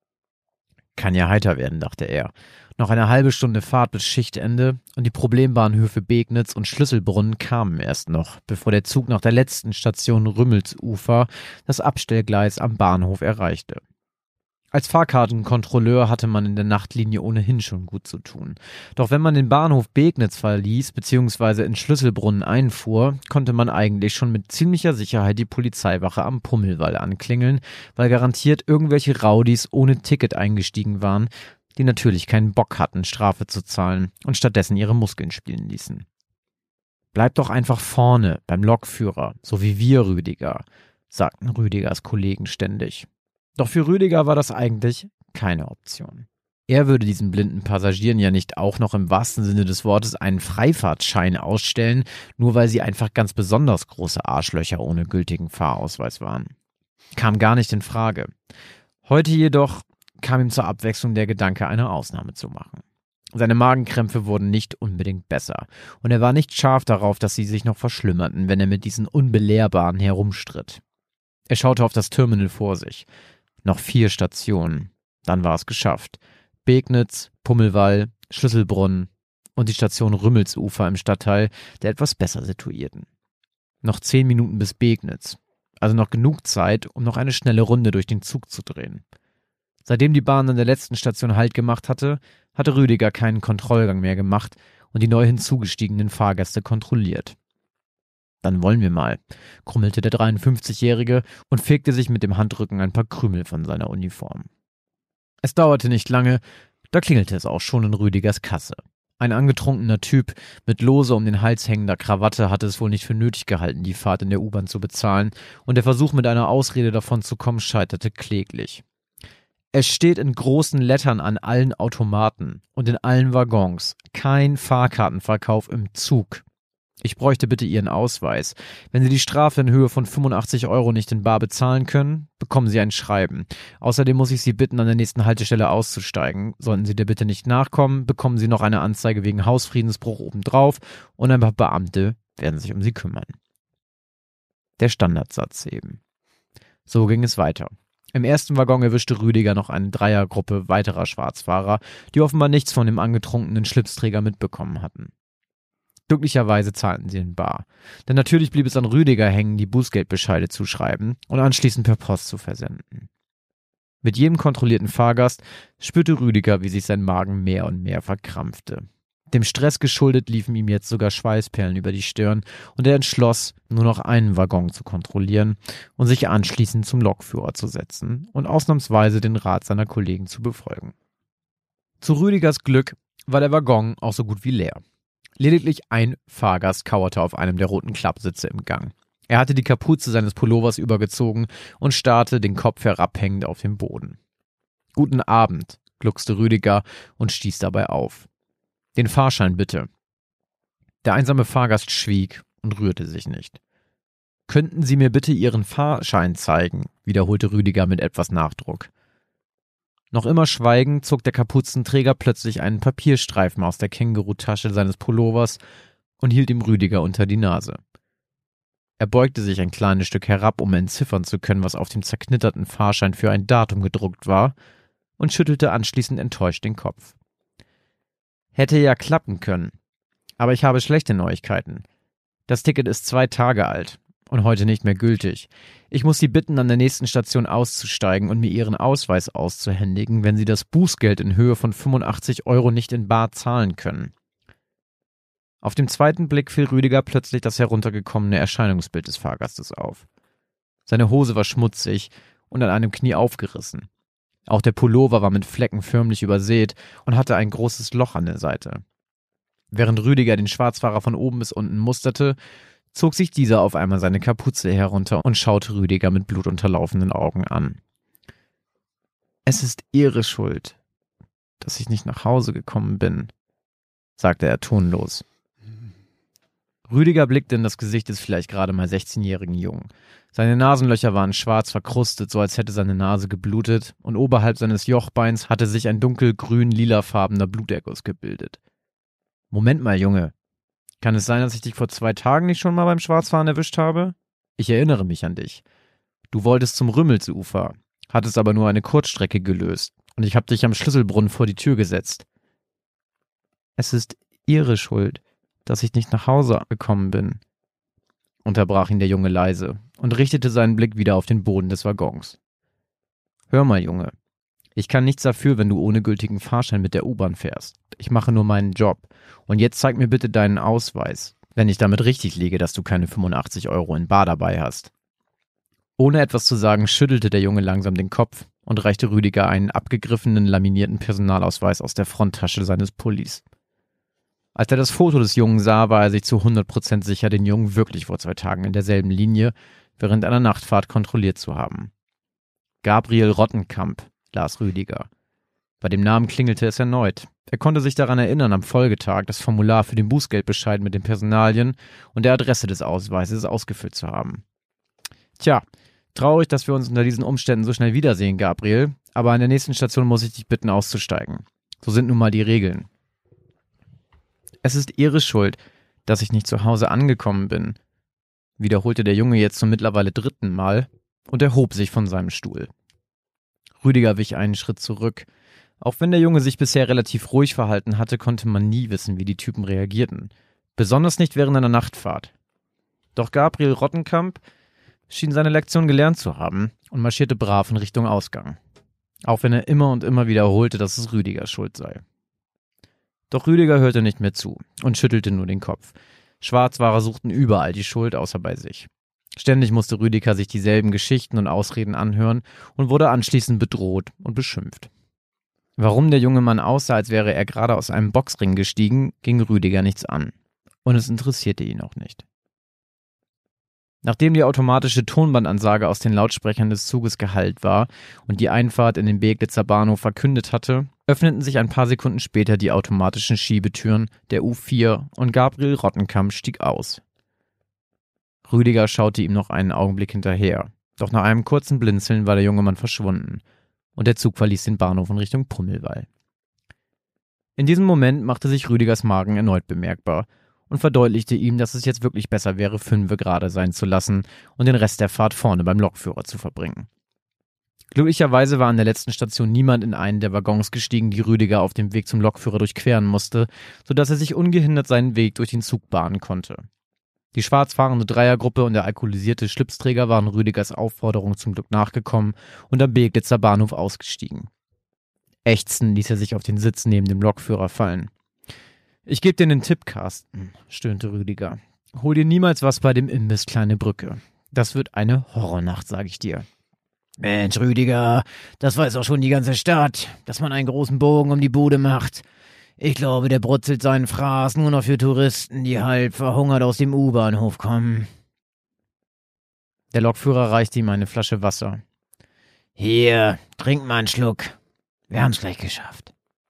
Kann ja heiter werden, dachte er. Noch eine halbe Stunde Fahrt bis Schichtende und die Problembahnhöfe Begnitz und Schlüsselbrunn kamen erst noch, bevor der Zug nach der letzten Station Rümmelsufer das Abstellgleis am Bahnhof erreichte. Als Fahrkartenkontrolleur hatte man in der Nachtlinie ohnehin schon gut zu tun. Doch wenn man den Bahnhof Begnitz verließ bzw. in Schlüsselbrunn einfuhr, konnte man eigentlich schon mit ziemlicher Sicherheit die Polizeiwache am Pummelwall anklingeln, weil garantiert irgendwelche Raudis ohne Ticket eingestiegen waren, die natürlich keinen Bock hatten, Strafe zu zahlen und stattdessen ihre Muskeln spielen ließen. Bleib doch einfach vorne beim Lokführer, so wie wir, Rüdiger, sagten Rüdigers Kollegen ständig. Doch für Rüdiger war das eigentlich keine Option. Er würde diesen blinden Passagieren ja nicht auch noch im wahrsten Sinne des Wortes einen Freifahrtschein ausstellen, nur weil sie einfach ganz besonders große Arschlöcher ohne gültigen Fahrausweis waren. Kam gar nicht in Frage. Heute jedoch kam ihm zur Abwechslung der Gedanke, eine Ausnahme zu machen. Seine Magenkrämpfe wurden nicht unbedingt besser und er war nicht scharf darauf, dass sie sich noch verschlimmerten, wenn er mit diesen Unbelehrbaren herumstritt. Er schaute auf das Terminal vor sich. Noch vier Stationen. Dann war es geschafft. Begnitz, Pummelwall, Schlüsselbrunn und die Station Rümmelsufer im Stadtteil der etwas besser situierten. Noch zehn Minuten bis Begnitz. Also noch genug Zeit, um noch eine schnelle Runde durch den Zug zu drehen. Seitdem die Bahn an der letzten Station Halt gemacht hatte, hatte Rüdiger keinen Kontrollgang mehr gemacht und die neu hinzugestiegenen Fahrgäste kontrolliert. Dann wollen wir mal, krummelte der dreiundfünfzigjährige und fegte sich mit dem Handrücken ein paar Krümel von seiner Uniform. Es dauerte nicht lange, da klingelte es auch schon in Rüdigers Kasse. Ein angetrunkener Typ mit lose um den Hals hängender Krawatte hatte es wohl nicht für nötig gehalten, die Fahrt in der U-Bahn zu bezahlen, und der Versuch, mit einer Ausrede davon zu kommen, scheiterte kläglich. Es steht in großen Lettern an allen Automaten und in allen Waggons: kein Fahrkartenverkauf im Zug. Ich bräuchte bitte Ihren Ausweis. Wenn Sie die Strafe in Höhe von fünfundachtzig Euro nicht in bar bezahlen können, bekommen Sie ein Schreiben. Außerdem muss ich Sie bitten, an der nächsten Haltestelle auszusteigen. Sollten Sie der Bitte nicht nachkommen, bekommen Sie noch eine Anzeige wegen Hausfriedensbruch obendrauf und ein paar Beamte werden sich um Sie kümmern. Der Standardsatz eben. So ging es weiter. Im ersten Waggon erwischte Rüdiger noch eine Dreiergruppe weiterer Schwarzfahrer, die offenbar nichts von dem angetrunkenen Schlipsträger mitbekommen hatten. Glücklicherweise zahlten sie in bar. Denn natürlich blieb es an Rüdiger hängen, die Bußgeldbescheide zu schreiben und anschließend per Post zu versenden. Mit jedem kontrollierten Fahrgast spürte Rüdiger, wie sich sein Magen mehr und mehr verkrampfte. Dem Stress geschuldet liefen ihm jetzt sogar Schweißperlen über die Stirn und er entschloss, nur noch einen Waggon zu kontrollieren und sich anschließend zum Lokführer zu setzen und ausnahmsweise den Rat seiner Kollegen zu befolgen. Zu Rüdigers Glück war der Waggon auch so gut wie leer. Lediglich ein Fahrgast kauerte auf einem der roten Klappsitze im Gang. Er hatte die Kapuze seines Pullovers übergezogen und starrte den Kopf herabhängend auf den Boden. »Guten Abend«, gluckste Rüdiger und stieß dabei auf. »Den Fahrschein bitte.« Der einsame Fahrgast schwieg und rührte sich nicht. »Könnten Sie mir bitte Ihren Fahrschein zeigen?«, wiederholte Rüdiger mit etwas Nachdruck. Noch immer schweigend zog der Kapuzenträger plötzlich einen Papierstreifen aus der Kängurutasche seines Pullovers und hielt ihm Rüdiger unter die Nase. Er beugte sich ein kleines Stück herab, um entziffern zu können, was auf dem zerknitterten Fahrschein für ein Datum gedruckt war, und schüttelte anschließend enttäuscht den Kopf. »Hätte ja klappen können. Aber ich habe schlechte Neuigkeiten. Das Ticket ist zwei Tage alt und heute nicht mehr gültig. Ich muss Sie bitten, an der nächsten Station auszusteigen und mir Ihren Ausweis auszuhändigen, wenn Sie das Bußgeld in Höhe von fünfundachtzig Euro nicht in bar zahlen können.« Auf dem zweiten Blick fiel Rüdiger plötzlich das heruntergekommene Erscheinungsbild des Fahrgastes auf. Seine Hose war schmutzig und an einem Knie aufgerissen. Auch der Pullover war mit Flecken förmlich übersät und hatte ein großes Loch an der Seite. Während Rüdiger den Schwarzfahrer von oben bis unten musterte, zog sich dieser auf einmal seine Kapuze herunter und schaute Rüdiger mit blutunterlaufenden Augen an. »Es ist Ihre Schuld, dass ich nicht nach Hause gekommen bin«, sagte er tonlos. Rüdiger blickte in das Gesicht des vielleicht gerade mal sechzehnjährigen Jungen. Seine Nasenlöcher waren schwarz verkrustet, so als hätte seine Nase geblutet, und oberhalb seines Jochbeins hatte sich ein dunkelgrün-lilafarbener Bluterguss gebildet. »Moment mal, Junge. Kann es sein, dass ich dich vor zwei Tagen nicht schon mal beim Schwarzfahren erwischt habe? Ich erinnere mich an dich. Du wolltest zum Rümmelsufer, hattest aber nur eine Kurzstrecke gelöst, und ich habe dich am Schlüsselbrunnen vor die Tür gesetzt.« »Es ist Ihre Schuld, dass ich nicht nach Hause gekommen bin«, unterbrach ihn der Junge leise und richtete seinen Blick wieder auf den Boden des Waggons. »Hör mal, Junge, ich kann nichts dafür, wenn du ohne gültigen Fahrschein mit der U-Bahn fährst. Ich mache nur meinen Job. Und jetzt zeig mir bitte deinen Ausweis, wenn ich damit richtig liege, dass du keine fünfundachtzig Euro in bar dabei hast.« Ohne etwas zu sagen, schüttelte der Junge langsam den Kopf und reichte Rüdiger einen abgegriffenen, laminierten Personalausweis aus der Fronttasche seines Pullis. Als er das Foto des Jungen sah, war er sich zu hundert Prozent sicher, den Jungen wirklich vor zwei Tagen in derselben Linie während einer Nachtfahrt kontrolliert zu haben. Gabriel Rottenkamp, las Rüdiger. Bei dem Namen klingelte es erneut. Er konnte sich daran erinnern, am Folgetag das Formular für den Bußgeldbescheid mit den Personalien und der Adresse des Ausweises ausgefüllt zu haben. Tja, traurig, dass wir uns unter diesen Umständen so schnell wiedersehen, Gabriel, aber an der nächsten Station muss ich dich bitten, auszusteigen. So sind nun mal die Regeln. »Es ist Ihre Schuld, dass ich nicht zu Hause angekommen bin«, wiederholte der Junge jetzt zum mittlerweile dritten Mal und erhob sich von seinem Stuhl. Rüdiger wich einen Schritt zurück. Auch wenn der Junge sich bisher relativ ruhig verhalten hatte, konnte man nie wissen, wie die Typen reagierten. Besonders nicht während einer Nachtfahrt. Doch Gabriel Rottenkamp schien seine Lektion gelernt zu haben und marschierte brav in Richtung Ausgang. Auch wenn er immer und immer wiederholte, dass es Rüdigers Schuld sei. Doch Rüdiger hörte nicht mehr zu und schüttelte nur den Kopf. Schwarzfahrer suchten überall die Schuld, außer bei sich. Ständig musste Rüdiger sich dieselben Geschichten und Ausreden anhören und wurde anschließend bedroht und beschimpft. Warum der junge Mann aussah, als wäre er gerade aus einem Boxring gestiegen, ging Rüdiger nichts an. Und es interessierte ihn auch nicht. Nachdem die automatische Tonbandansage aus den Lautsprechern des Zuges gehallt war und die Einfahrt in den Beglitzer Bahnhof verkündet hatte, öffneten sich ein paar Sekunden später die automatischen Schiebetüren der U vier und Gabriel Rottenkamp stieg aus. Rüdiger schaute ihm noch einen Augenblick hinterher, doch nach einem kurzen Blinzeln war der junge Mann verschwunden und der Zug verließ den Bahnhof in Richtung Prummelwall. In diesem Moment machte sich Rüdigers Magen erneut bemerkbar und verdeutlichte ihm, dass es jetzt wirklich besser wäre, fünfe gerade sein zu lassen und den Rest der Fahrt vorne beim Lokführer zu verbringen. Glücklicherweise war an der letzten Station niemand in einen der Waggons gestiegen, die Rüdiger auf dem Weg zum Lokführer durchqueren musste, sodass er sich ungehindert seinen Weg durch den Zug bahnen konnte. Die schwarz fahrende Dreiergruppe und der alkoholisierte Schlipsträger waren Rüdigers Aufforderung zum Glück nachgekommen und am Beglitzer Bahnhof ausgestiegen. Ächzend ließ er sich auf den Sitz neben dem Lokführer fallen. »Ich geb dir einen Tipp, Carsten«, stöhnte Rüdiger. »Hol dir niemals was bei dem Imbiss Kleine Brücke. Das wird eine Horrornacht, sag ich dir.« »Mensch, Rüdiger, das weiß auch schon die ganze Stadt, dass man einen großen Bogen um die Bude macht. Ich glaube, der brutzelt seinen Fraß nur noch für Touristen, die halb verhungert aus dem U-Bahnhof kommen.« Der Lokführer reichte ihm eine Flasche Wasser. »Hier, trink mal einen Schluck. Wir haben's gleich geschafft.«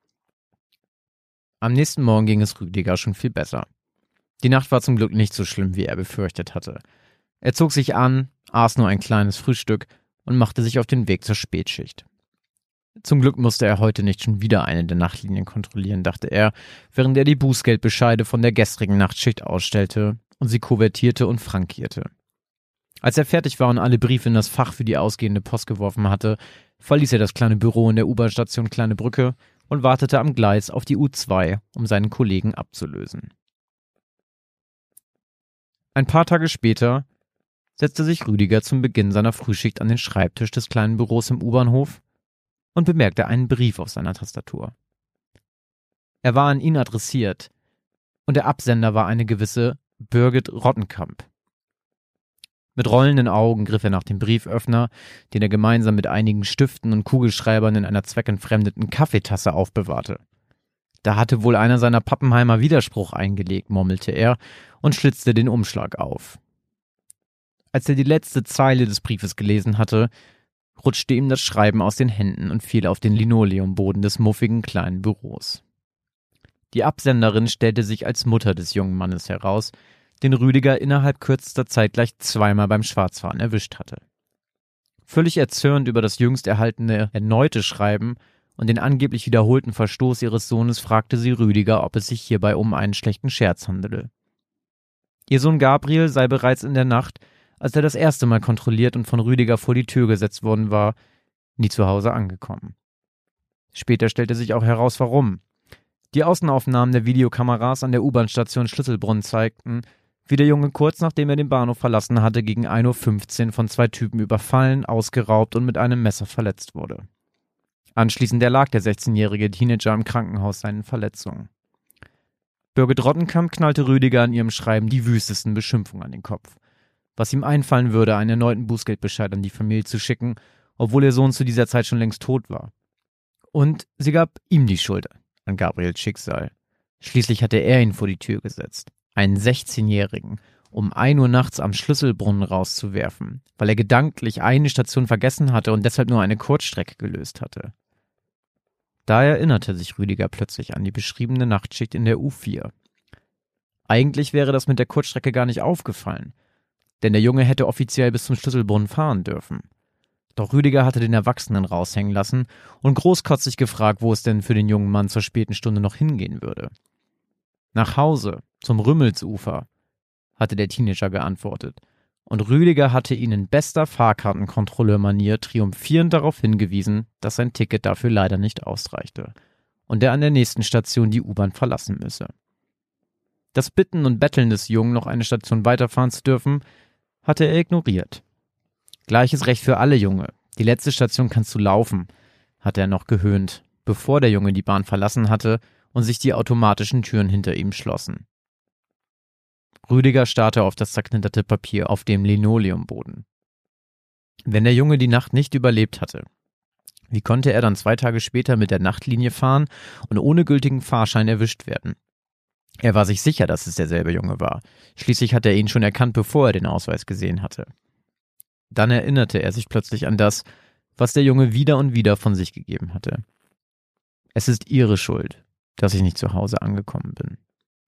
Am nächsten Morgen ging es Rüdiger schon viel besser. Die Nacht war zum Glück nicht so schlimm, wie er befürchtet hatte. Er zog sich an, aß nur ein kleines Frühstück und machte sich auf den Weg zur Spätschicht. Zum Glück musste er heute nicht schon wieder eine der Nachtlinien kontrollieren, dachte er, während er die Bußgeldbescheide von der gestrigen Nachtschicht ausstellte und sie kuvertierte und frankierte. Als er fertig war und alle Briefe in das Fach für die ausgehende Post geworfen hatte, verließ er das kleine Büro in der U-Bahn-Station Kleine Brücke und wartete am Gleis auf die U zwei, um seinen Kollegen abzulösen. Ein paar Tage später setzte sich Rüdiger zum Beginn seiner Frühschicht an den Schreibtisch des kleinen Büros im U-Bahnhof und bemerkte einen Brief auf seiner Tastatur. Er war an ihn adressiert und der Absender war eine gewisse Birgit Rottenkamp. Mit rollenden Augen griff er nach dem Brieföffner, den er gemeinsam mit einigen Stiften und Kugelschreibern in einer zweckentfremdeten Kaffeetasse aufbewahrte. Da hatte wohl einer seiner Pappenheimer Widerspruch eingelegt, murmelte er und schlitzte den Umschlag auf. Als er die letzte Zeile des Briefes gelesen hatte, rutschte ihm das Schreiben aus den Händen und fiel auf den Linoleumboden des muffigen kleinen Büros. Die Absenderin stellte sich als Mutter des jungen Mannes heraus, den Rüdiger innerhalb kürzester Zeit gleich zweimal beim Schwarzfahren erwischt hatte. Völlig erzürnt über das jüngst erhaltene erneute Schreiben und den angeblich wiederholten Verstoß ihres Sohnes fragte sie Rüdiger, ob es sich hierbei um einen schlechten Scherz handele. Ihr Sohn Gabriel sei bereits in der Nacht, als er das erste Mal kontrolliert und von Rüdiger vor die Tür gesetzt worden war, nie zu Hause angekommen. Später stellte sich auch heraus, warum. Die Außenaufnahmen der Videokameras an der U-Bahn-Station Schlüsselbrunn zeigten, wie der Junge kurz nachdem er den Bahnhof verlassen hatte, gegen ein Uhr fünfzehn von zwei Typen überfallen, ausgeraubt und mit einem Messer verletzt wurde. Anschließend erlag der sechzehnjährige Teenager im Krankenhaus seinen Verletzungen. Birgit Rottenkamp knallte Rüdiger in ihrem Schreiben die wüstesten Beschimpfungen an den Kopf. Was ihm einfallen würde, einen erneuten Bußgeldbescheid an die Familie zu schicken, obwohl ihr Sohn zu dieser Zeit schon längst tot war. Und sie gab ihm die Schuld an Gabriels Schicksal. Schließlich hatte er ihn vor die Tür gesetzt, einen sechzehnjährigen, um ein Uhr nachts am Schlüsselbrunnen rauszuwerfen, weil er gedanklich eine Station vergessen hatte und deshalb nur eine Kurzstrecke gelöst hatte. Da erinnerte sich Rüdiger plötzlich an die beschriebene Nachtschicht in der U vier. Eigentlich wäre das mit der Kurzstrecke gar nicht aufgefallen, denn der Junge hätte offiziell bis zum Schlüsselbrunnen fahren dürfen. Doch Rüdiger hatte den Erwachsenen raushängen lassen und großkotzig gefragt, wo es denn für den jungen Mann zur späten Stunde noch hingehen würde. Nach Hause, zum Rümmelsufer, hatte der Teenager geantwortet, und Rüdiger hatte ihn in bester Fahrkartenkontrolleur-Manier triumphierend darauf hingewiesen, dass sein Ticket dafür leider nicht ausreichte und er an der nächsten Station die U-Bahn verlassen müsse. Das Bitten und Betteln des Jungen, noch eine Station weiterfahren zu dürfen, hatte er ignoriert. Gleiches Recht für alle, Junge. Die letzte Station kannst du laufen, hatte er noch gehöhnt, bevor der Junge die Bahn verlassen hatte und sich die automatischen Türen hinter ihm schlossen. Rüdiger starrte auf das zerknitterte Papier auf dem Linoleumboden. Wenn der Junge die Nacht nicht überlebt hatte, wie konnte er dann zwei Tage später mit der Nachtlinie fahren und ohne gültigen Fahrschein erwischt werden? Er war sich sicher, dass es derselbe Junge war. Schließlich hatte er ihn schon erkannt, bevor er den Ausweis gesehen hatte. Dann erinnerte er sich plötzlich an das, was der Junge wieder und wieder von sich gegeben hatte. Es ist ihre Schuld, dass ich nicht zu Hause angekommen bin.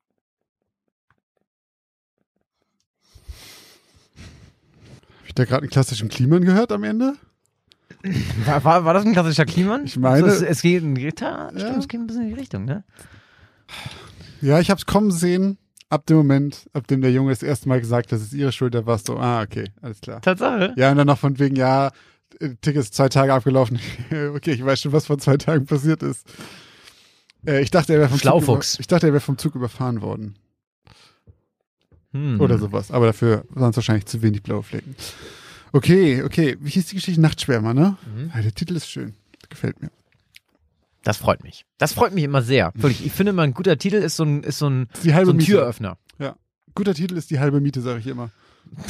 Habe ich da gerade einen klassischen Kliman gehört am Ende? War, war, war das ein klassischer Kliman? Ich meine... Also es, es geht in Gitarre, ja. Stimmt, es geht ein bisschen in die Richtung, ne? Ja, ich habe es kommen sehen, ab dem Moment, ab dem der Junge das erste Mal gesagt hat, das ist ihre Schuld, da warst du, ah, okay, alles klar. Tatsache? Ja, und dann noch von wegen, ja, Ticket ist zwei Tage abgelaufen. Okay, ich weiß schon, was vor zwei Tagen passiert ist. Äh, ich dachte, er wäre vom, Zug über, ich dachte, er wäre vom Zug überfahren worden. Hm. Oder sowas. Aber dafür waren es wahrscheinlich zu wenig blaue Flecken. Okay, okay. Wie hieß die Geschichte? Nachtschwärmer, ne? Mhm. Ja, der Titel ist schön. Gefällt mir. Das freut mich. Das freut mich immer sehr. Wirklich, ich finde immer, ein guter Titel ist so ein, ist so ein, Die halbe so ein Miete. Türöffner. Ja. Guter Titel ist die halbe Miete, sage ich immer.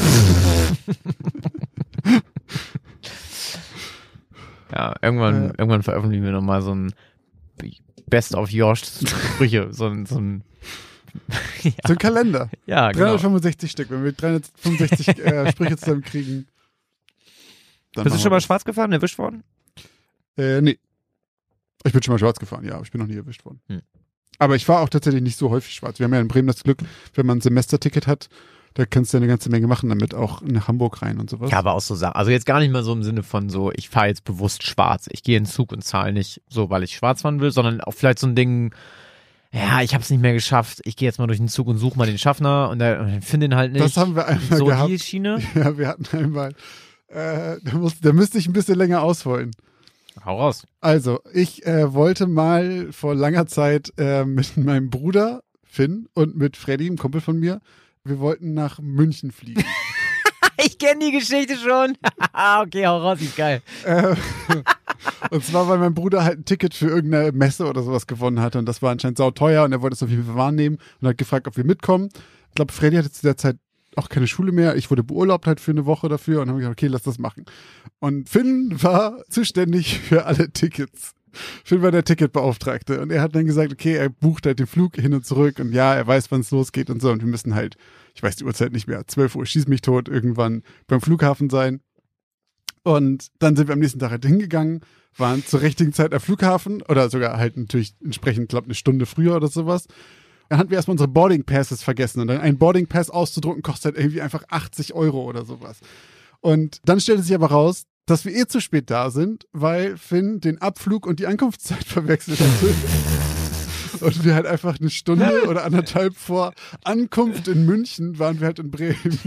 Ja, irgendwann, Ja. irgendwann veröffentlichen wir nochmal so ein Best of Josh Sprüche, so ein, so ein ja, So ein Kalender. ja, genau. dreihundertfünfundsechzig Stück. Wenn wir dreihundertfünfundsechzig äh, Sprüche zusammenkriegen. Dann Bist du machen schon wir mal das. schwarz gefahren, erwischt worden? Äh, nee. Ich bin schon mal schwarz gefahren, ja, aber ich bin noch nie erwischt worden. Hm. Aber ich fahre auch tatsächlich nicht so häufig schwarz. Wir haben ja in Bremen das Glück, wenn man ein Semesterticket hat, da kannst du ja eine ganze Menge machen damit, auch nach Hamburg rein und sowas. Ja, aber auch so Sachen. Also jetzt gar nicht mal so im Sinne von so, ich fahre jetzt bewusst schwarz. Ich gehe in den Zug und zahle nicht so, weil ich schwarz fahren will, sondern auch vielleicht so ein Ding, ja, ich habe es nicht mehr geschafft. Ich gehe jetzt mal durch den Zug und suche mal den Schaffner und dann finde ihn halt nicht. Das haben wir einmal so gehabt. die Schiene. Ja, wir hatten einmal, äh, da, muss, da müsste ich ein bisschen länger ausholen. Hau raus. Also, ich äh, wollte mal vor langer Zeit äh, mit meinem Bruder Finn und mit Freddy, einem Kumpel von mir, wir wollten nach München fliegen. Ich kenne die Geschichte schon. Okay, hau raus, ist geil. äh, und zwar, weil mein Bruder halt ein Ticket für irgendeine Messe oder sowas gewonnen hatte und das war anscheinend sauteuer und er wollte es auf jeden Fall wahrnehmen und hat gefragt, ob wir mitkommen. Ich glaube, Freddy hatte zu der Zeit auch keine Schule mehr. Ich wurde beurlaubt halt für eine Woche dafür und habe gesagt, okay, lass das machen. Und Finn war zuständig für alle Tickets. Finn war der Ticketbeauftragte und er hat dann gesagt, okay, er bucht halt den Flug hin und zurück und ja, er weiß, wann es losgeht und so und wir müssen halt, ich weiß die Uhrzeit nicht mehr, zwölf Uhr, schieß mich tot, irgendwann beim Flughafen sein. Und dann sind wir am nächsten Tag halt hingegangen, waren zur richtigen Zeit am Flughafen oder sogar halt natürlich entsprechend, glaube eine Stunde früher oder sowas. Dann hatten wir erstmal unsere Boarding Passes vergessen und dann einen Boarding Pass auszudrucken kostet halt irgendwie einfach achtzig Euro oder sowas. Und dann stellte sich aber raus, dass wir eh zu spät da sind, weil Finn den Abflug und die Ankunftszeit verwechselt hatte. Und wir halt einfach eine Stunde oder anderthalb vor Ankunft in München waren wir halt in Bremen.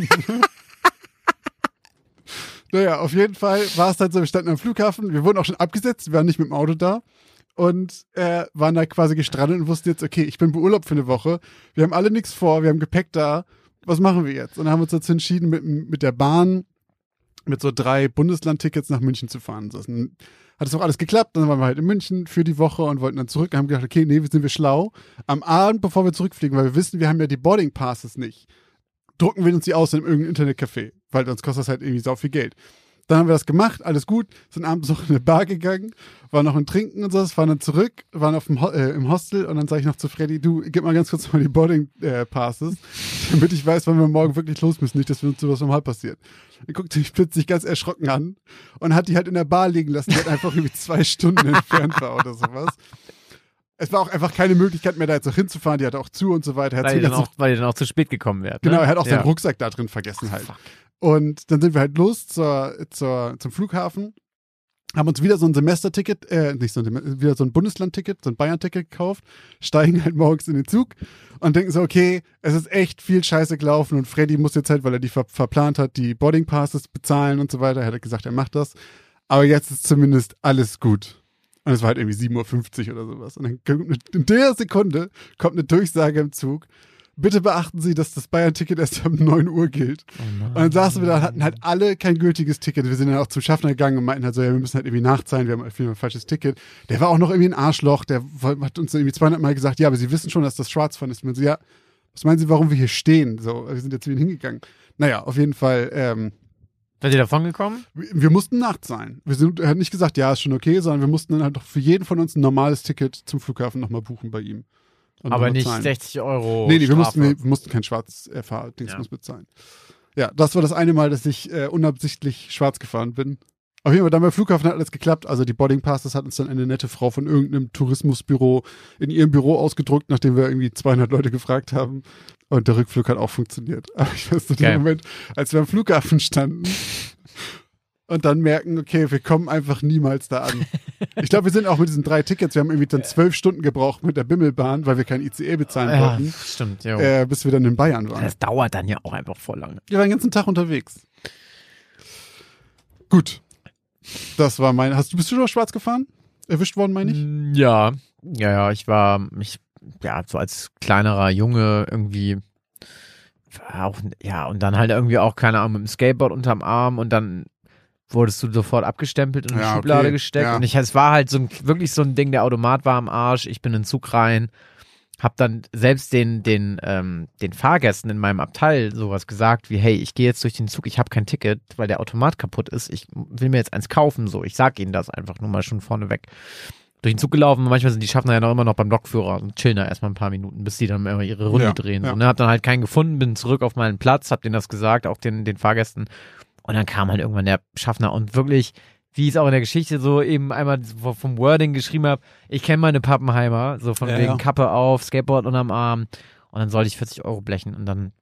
Naja, auf jeden Fall war es halt so, wir standen am Flughafen, wir wurden auch schon abgesetzt, wir waren nicht mit dem Auto da und äh, waren da quasi gestrandet und wussten jetzt, okay, ich bin beurlaubt für eine Woche, wir haben alle nichts vor, wir haben Gepäck da, was machen wir jetzt? Und dann haben wir uns dazu entschieden, mit, mit der Bahn mit so drei Bundeslandtickets nach München zu fahren. So, dann hat es auch alles geklappt, dann waren wir halt in München für die Woche und wollten dann zurück und haben gedacht, okay, nee, sind wir schlau. Am Abend, bevor wir zurückfliegen, weil wir wissen, wir haben ja die Boarding Passes nicht, drucken wir uns die aus in irgendeinem Internetcafé, weil sonst kostet das halt irgendwie sau viel Geld. Dann haben wir das gemacht, alles gut, sind abends noch in eine Bar gegangen, waren noch ein Trinken und so, fahren dann zurück, waren auf dem Ho- äh, im Hostel und dann sage ich noch zu Freddy, du, gib mal ganz kurz mal die Boarding äh, Passes, damit ich weiß, wann wir morgen wirklich los müssen, nicht, dass wir uns sowas normal passiert. Dann guckte mich plötzlich ganz erschrocken an und hat die halt in der Bar liegen lassen, die halt einfach irgendwie zwei Stunden entfernt war oder sowas. Es war auch einfach keine Möglichkeit mehr, da jetzt noch hinzufahren, die hatte auch zu und so weiter. Er hat Weil ihr sie dann, ganz auch, weil ihr dann auch zu spät gekommen wärt. Ne? Genau, er hat auch ja. seinen Rucksack da drin vergessen halt. Fuck. Und dann sind wir halt los zur, zur, zum Flughafen, haben uns wieder so ein Semesterticket, äh, nicht so ein, wieder so ein Bundeslandticket, so ein Bayern-Ticket gekauft, steigen halt morgens in den Zug und denken so, okay, es ist echt viel Scheiße gelaufen und Freddy muss jetzt halt, weil er die ver verplant hat, die Boarding Passes bezahlen und so weiter. Er hat gesagt, er macht das. Aber jetzt ist zumindest alles gut. Und es war halt irgendwie sieben Uhr fünfzig oder sowas. Und dann kommt in der Sekunde kommt eine Durchsage im Zug. Bitte beachten Sie, dass das Bayern-Ticket erst um neun Uhr gilt. Oh und dann saßen wir da und hatten halt alle kein gültiges Ticket. Wir sind dann auch zum Schaffner gegangen und meinten halt so, ja, wir müssen halt irgendwie nachzahlen, wir haben auf jeden Fall ein falsches Ticket. Der war auch noch irgendwie ein Arschloch, der hat uns irgendwie zweihundert Mal gesagt, ja, aber Sie wissen schon, dass das Schwarzfahren ist. Und wir so, ja, was meinen Sie, warum wir hier stehen? So, wir sind jetzt zu Ihnen hingegangen. Naja, auf jeden Fall, ähm, Seid ihr davon gekommen? wir, wir mussten nachzahlen. Wir sind, er hat nicht gesagt, ja, ist schon okay, sondern wir mussten dann halt doch für jeden von uns ein normales Ticket zum Flughafen nochmal buchen bei ihm. Und Aber nochmal nicht zahlen. sechzig Euro Nee, nee, wir mussten, Strafe. nee, wir mussten kein Schwarz-Dings Ja. bezahlen. Ja, das war das eine Mal, dass ich äh, unabsichtlich schwarz gefahren bin. Auf jeden Fall, dann beim Flughafen hat alles geklappt. Also die Boarding Passes hat uns dann eine nette Frau von irgendeinem Tourismusbüro in ihrem Büro ausgedruckt, nachdem wir irgendwie zweihundert Leute gefragt haben. Und der Rückflug hat auch funktioniert. Aber ich weiß noch Geil. den Moment, als wir am Flughafen standen und dann merken, okay, wir kommen einfach niemals da an. Ich glaube, wir sind auch mit diesen drei Tickets, wir haben irgendwie dann zwölf Stunden gebraucht mit der Bimmelbahn, weil wir kein I C E bezahlen Ja, wollten, stimmt, jo. äh, bis wir dann in Bayern waren. Das dauert dann ja auch einfach voll lange. Wir waren den ganzen Tag unterwegs. Gut. Das war mein. Hast du bist du schon schwarz gefahren? Erwischt worden, meine ich? Ja, ja, ja, ich war, ich, ja, so als kleinerer Junge irgendwie, auch, ja, und dann halt irgendwie auch, keine Ahnung, mit dem Skateboard unterm Arm und dann wurdest du sofort abgestempelt und in die Ja, Schublade okay. gesteckt. Ja. Und ich, es war halt so ein, wirklich so ein Ding, der Automat war am Arsch, ich bin in den Zug rein, hab dann selbst den, den, ähm, den Fahrgästen in meinem Abteil sowas gesagt wie, hey, ich gehe jetzt durch den Zug, ich habe kein Ticket, weil der Automat kaputt ist, ich will mir jetzt eins kaufen, so, ich sag ihnen das einfach nur mal schon vorneweg. Durch den Zug gelaufen, manchmal sind die Schaffner ja noch immer noch beim Lokführer und chillen da erstmal ein paar Minuten, bis die dann immer ihre Runde Ja, drehen. ja. So, ne? Hab dann halt keinen gefunden, bin zurück auf meinen Platz, hab denen das gesagt, auch den, den Fahrgästen. Und dann kam halt irgendwann der Schaffner und wirklich, wie ich es auch in der Geschichte so eben einmal vom Wording geschrieben habe, ich kenne meine Pappenheimer, so von Ja, wegen ja. Kappe auf, Skateboard unterm Arm und dann sollte ich vierzig Euro blechen und dann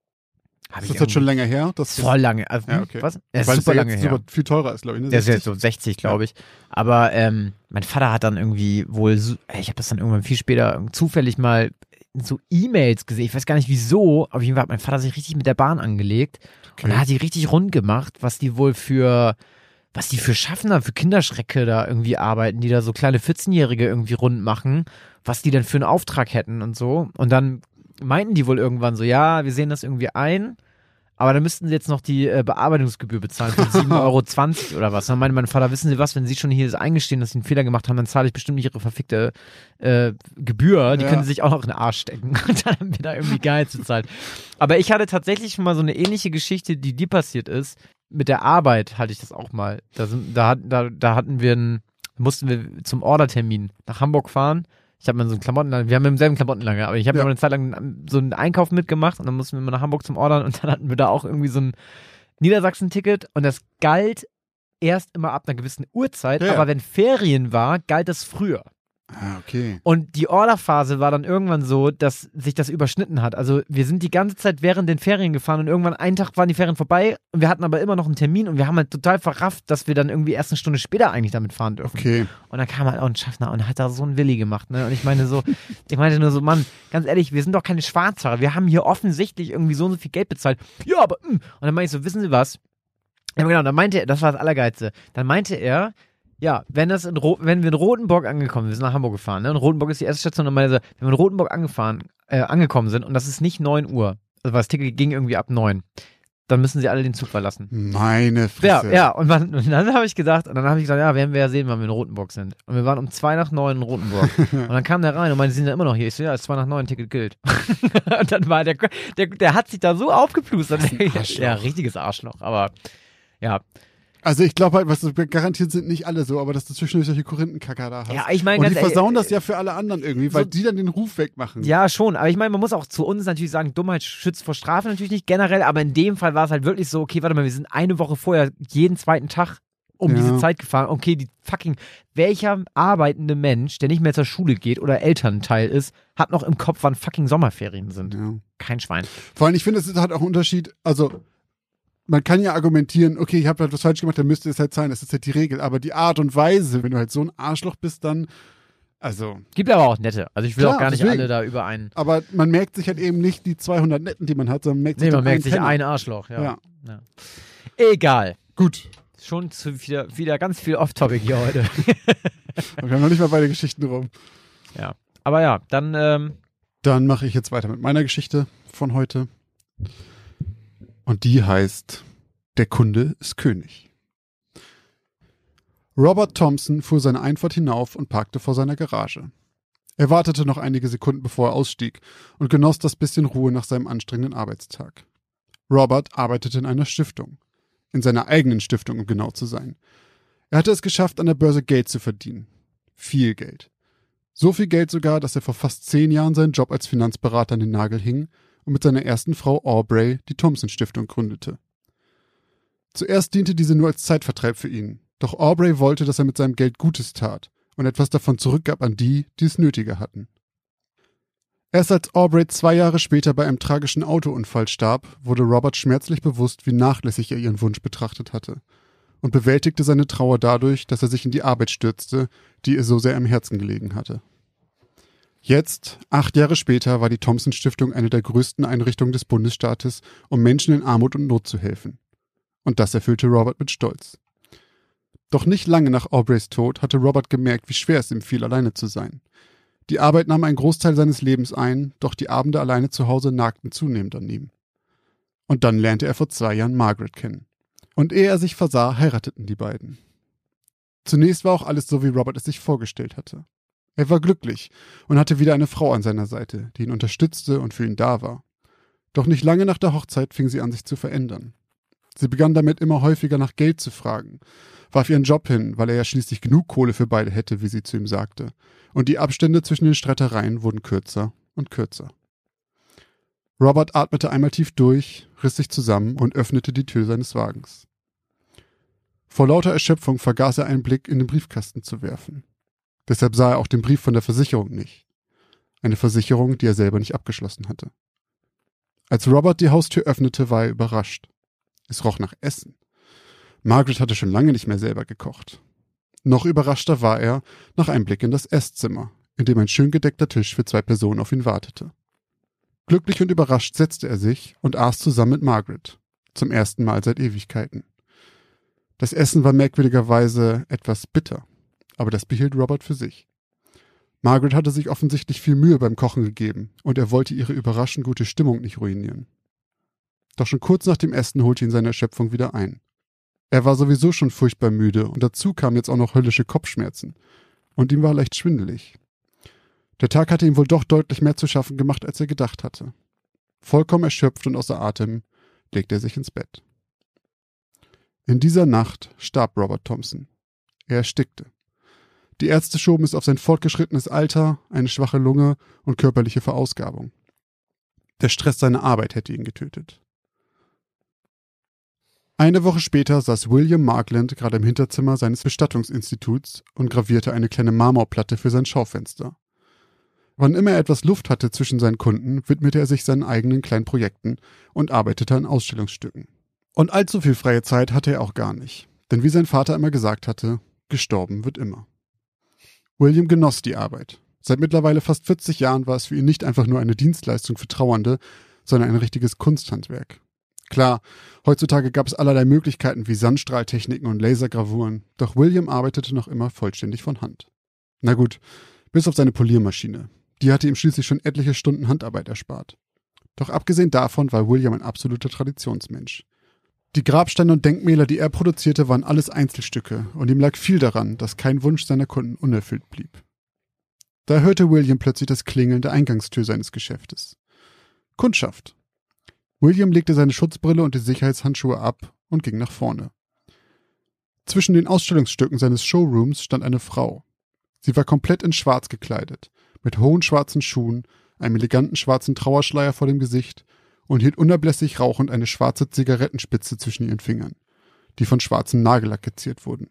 habe Ist ich das jetzt schon irgendwie- länger her? Das voll lange. Also, Ja, okay. Was? Es Weil ist es super ja lange jetzt her. super viel teurer ist, glaube ich. Ne? Der ist jetzt sechzig? so sechzig, glaube ich. Aber ähm, mein Vater hat dann irgendwie wohl, so, ich habe das dann irgendwann viel später zufällig mal in so E-Mails gesehen. Ich weiß gar nicht wieso, aber auf jeden Fall hat mein Vater sich richtig mit der Bahn angelegt Okay. und er hat die richtig rund gemacht, was die wohl für, was die für Schaffner, für Kinderschrecke da irgendwie arbeiten, die da so kleine vierzehnjährige irgendwie rund machen, was die dann für einen Auftrag hätten und so. Und dann meinten die wohl irgendwann so, ja, wir sehen das irgendwie ein. Aber dann müssten sie jetzt noch die äh, Bearbeitungsgebühr bezahlen von sieben Euro zwanzig oder was. Dann meinte mein Vater, wissen Sie was, wenn Sie schon hier eingestehen, dass Sie einen Fehler gemacht haben, dann zahle ich bestimmt nicht Ihre verfickte äh, Gebühr. Die Ja. können Sie sich auch noch in den Arsch stecken. Und dann haben wir da irgendwie gar nichts bezahlt. Aber ich hatte tatsächlich schon mal so eine ähnliche Geschichte, die dir passiert ist. Mit der Arbeit hatte ich das auch mal. Da, sind, da, hat- da, da hatten wir einen, mussten wir zum Ordertermin nach Hamburg fahren. Ich habe mal so einen Klamottenlager, wir haben im selben Klamottenlager, aber ich habe Ja. mal eine Zeit lang so einen Einkauf mitgemacht und dann mussten wir mal nach Hamburg zum Ordern und dann hatten wir da auch irgendwie so ein Niedersachsen-Ticket und das galt erst immer ab einer gewissen Uhrzeit, Ja, ja. aber wenn Ferien war, galt das früher. Ah, okay. Und die Orderphase war dann irgendwann so, dass sich das überschnitten hat. Also wir sind die ganze Zeit während den Ferien gefahren und irgendwann einen Tag waren die Ferien vorbei und wir hatten aber immer noch einen Termin und wir haben halt total verrafft, dass wir dann irgendwie erst eine Stunde später eigentlich damit fahren dürfen. Okay. Und dann kam halt auch ein Schaffner und hat da so einen Willi gemacht, ne? Und ich meine so, ich meinte nur so, Mann, ganz ehrlich, wir sind doch keine Schwarzfahrer. Wir haben hier offensichtlich irgendwie so und so viel Geld bezahlt. Ja, aber, mh. Und dann meinte ich so, wissen Sie was? Ja, genau, dann meinte er, das war das Allergeilste. Dann meinte er, ja, wenn das in Ro- wenn wir in Rotenburg angekommen sind, wir sind nach Hamburg gefahren, ne? Und Rotenburg ist die erste Station und meinte so, wenn wir in Rotenburg angefahren, äh, angekommen sind und das ist nicht neun Uhr, also weil das Ticket ging irgendwie ab neun, dann müssen Sie alle den Zug verlassen. Meine Ja, Fresse. ja, und, wann, und dann habe ich gedacht, und dann habe ich gesagt, ja, werden wir ja sehen, wann wir in Rotenburg sind. Und wir waren um zwei nach neun in Rotenburg. Und dann kam der rein und meinte, Sie sind ja immer noch hier. Ich so, ja, ist zwei nach neun, Ticket gilt. Und dann war der, der, der hat sich da so aufgeplustert. Ja, richtiges Arschloch, aber ja. Also ich glaube halt, was so garantiert sind nicht alle so, aber dass du zwischendurch solche Korinthenkacker da hast. Ja, ich meine, Und die ganz versauen ehrlich, das ja für alle anderen irgendwie, weil so- die dann den Ruf wegmachen. Ja, schon, aber ich meine, man muss auch zu uns natürlich sagen, Dummheit schützt vor Strafe natürlich nicht generell, aber in dem Fall war es halt wirklich so, okay, warte mal, wir sind eine Woche vorher jeden zweiten Tag um Ja. diese Zeit gefahren. Okay, die fucking, welcher arbeitende Mensch, der nicht mehr zur Schule geht oder Elternteil ist, hat noch im Kopf, wann fucking Sommerferien sind? Ja. Kein Schwein. Vor allem, ich finde, es ist halt auch ein Unterschied, also man kann ja argumentieren, okay, ich habe halt was falsch gemacht, dann müsste es halt sein, das ist halt die Regel, aber die Art und Weise, wenn du halt so ein Arschloch bist, dann, also, Gibt aber auch nette. Also ich will Klar, auch gar nicht deswegen. alle da über einen. aber man merkt sich halt eben nicht die zweihundert Netten, die man hat, sondern merkt sich Nee, man den merkt sich einen ein Penner. Arschloch, ja. Ja. ja. Egal. Gut, Schon zu wieder, wieder ganz viel Off-Topic hier heute. wir haben noch nicht mal beide Geschichten rum. Ja. Aber ja, dann, ähm, Dann mache ich jetzt weiter mit meiner Geschichte von heute. Und die heißt Der Kunde ist König. Robert Thompson fuhr seine Einfahrt hinauf und parkte vor seiner Garage. Er wartete noch einige Sekunden, bevor er ausstieg und genoss das bisschen Ruhe nach seinem anstrengenden Arbeitstag. Robert arbeitete in einer Stiftung. In seiner eigenen Stiftung, um genau zu sein. Er hatte es geschafft, an der Börse Geld zu verdienen. Viel Geld. So viel Geld sogar, dass er vor fast zehn Jahren seinen Job als Finanzberater an den Nagel hing und mit seiner ersten Frau Aubrey die Thompson-Stiftung gründete. Zuerst diente diese nur als Zeitvertreib für ihn, doch Aubrey wollte, dass er mit seinem Geld Gutes tat und etwas davon zurückgab an die, die es nötiger hatten. Erst als Aubrey zwei Jahre später bei einem tragischen Autounfall starb, wurde Robert schmerzlich bewusst, wie nachlässig er ihren Wunsch betrachtet hatte und bewältigte seine Trauer dadurch, dass er sich in die Arbeit stürzte, die ihr so sehr am Herzen gelegen hatte. Jetzt, acht Jahre später, war die Thompson-Stiftung eine der größten Einrichtungen des Bundesstaates, um Menschen in Armut und Not zu helfen. Und das erfüllte Robert mit Stolz. Doch nicht lange nach Aubreys Tod hatte Robert gemerkt, wie schwer es ihm fiel, alleine zu sein. Die Arbeit nahm einen Großteil seines Lebens ein, doch die Abende alleine zu Hause nagten zunehmend an ihm. Und dann lernte er vor zwei Jahren Margaret kennen. Und ehe er sich versah, heirateten die beiden. Zunächst war auch alles so, wie Robert es sich vorgestellt hatte. Er war glücklich und hatte wieder eine Frau an seiner Seite, die ihn unterstützte und für ihn da war. Doch nicht lange nach der Hochzeit fing sie an, sich zu verändern. Sie begann damit, immer häufiger nach Geld zu fragen, warf ihren Job hin, weil er ja schließlich genug Kohle für beide hätte, wie sie zu ihm sagte. Und die Abstände zwischen den Streitereien wurden kürzer und kürzer. Robert atmete einmal tief durch, riss sich zusammen und öffnete die Tür seines Wagens. Vor lauter Erschöpfung vergaß er einen Blick in den Briefkasten zu werfen. Deshalb sah er auch den Brief von der Versicherung nicht. Eine Versicherung, die er selber nicht abgeschlossen hatte. Als Robert die Haustür öffnete, war er überrascht. Es roch nach Essen. Margaret hatte schon lange nicht mehr selber gekocht. Noch überraschter war er nach einem Blick in das Esszimmer, in dem ein schön gedeckter Tisch für zwei Personen auf ihn wartete. Glücklich und überrascht setzte er sich und aß zusammen mit Margaret, zum ersten Mal seit Ewigkeiten. Das Essen war merkwürdigerweise etwas bitter, aber das behielt Robert für sich. Margaret hatte sich offensichtlich viel Mühe beim Kochen gegeben und er wollte ihre überraschend gute Stimmung nicht ruinieren. Doch schon kurz nach dem Essen holte ihn seine Erschöpfung wieder ein. Er war sowieso schon furchtbar müde und dazu kamen jetzt auch noch höllische Kopfschmerzen. Und ihm war leicht schwindelig. Der Tag hatte ihm wohl doch deutlich mehr zu schaffen gemacht, als er gedacht hatte. Vollkommen erschöpft und außer Atem legte er sich ins Bett. In dieser Nacht starb Robert Thompson. Er erstickte. Die Ärzte schoben es auf sein fortgeschrittenes Alter, eine schwache Lunge und körperliche Verausgabung. Der Stress seiner Arbeit hätte ihn getötet. Eine Woche später saß William Markland gerade im Hinterzimmer seines Bestattungsinstituts und gravierte eine kleine Marmorplatte für sein Schaufenster. Wann immer er etwas Luft hatte zwischen seinen Kunden, widmete er sich seinen eigenen kleinen Projekten und arbeitete an Ausstellungsstücken. Und allzu viel freie Zeit hatte er auch gar nicht. Denn wie sein Vater immer gesagt hatte, gestorben wird immer. William genoss die Arbeit. Seit mittlerweile fast vierzig Jahren war es für ihn nicht einfach nur eine Dienstleistung für Trauernde, sondern ein richtiges Kunsthandwerk. Klar, heutzutage gab es allerlei Möglichkeiten wie Sandstrahltechniken und Lasergravuren, doch William arbeitete noch immer vollständig von Hand. Na gut, bis auf seine Poliermaschine. Die hatte ihm schließlich schon etliche Stunden Handarbeit erspart. Doch abgesehen davon war William ein absoluter Traditionsmensch. Die Grabsteine und Denkmäler, die er produzierte, waren alles Einzelstücke und ihm lag viel daran, dass kein Wunsch seiner Kunden unerfüllt blieb. Da hörte William plötzlich das Klingeln der Eingangstür seines Geschäftes. Kundschaft. William legte seine Schutzbrille und die Sicherheitshandschuhe ab und ging nach vorne. Zwischen den Ausstellungsstücken seines Showrooms stand eine Frau. Sie war komplett in Schwarz gekleidet, mit hohen schwarzen Schuhen, einem eleganten schwarzen Trauerschleier vor dem Gesicht und hielt unablässig rauchend eine schwarze Zigarettenspitze zwischen ihren Fingern, die von schwarzem Nagellack geziert wurden.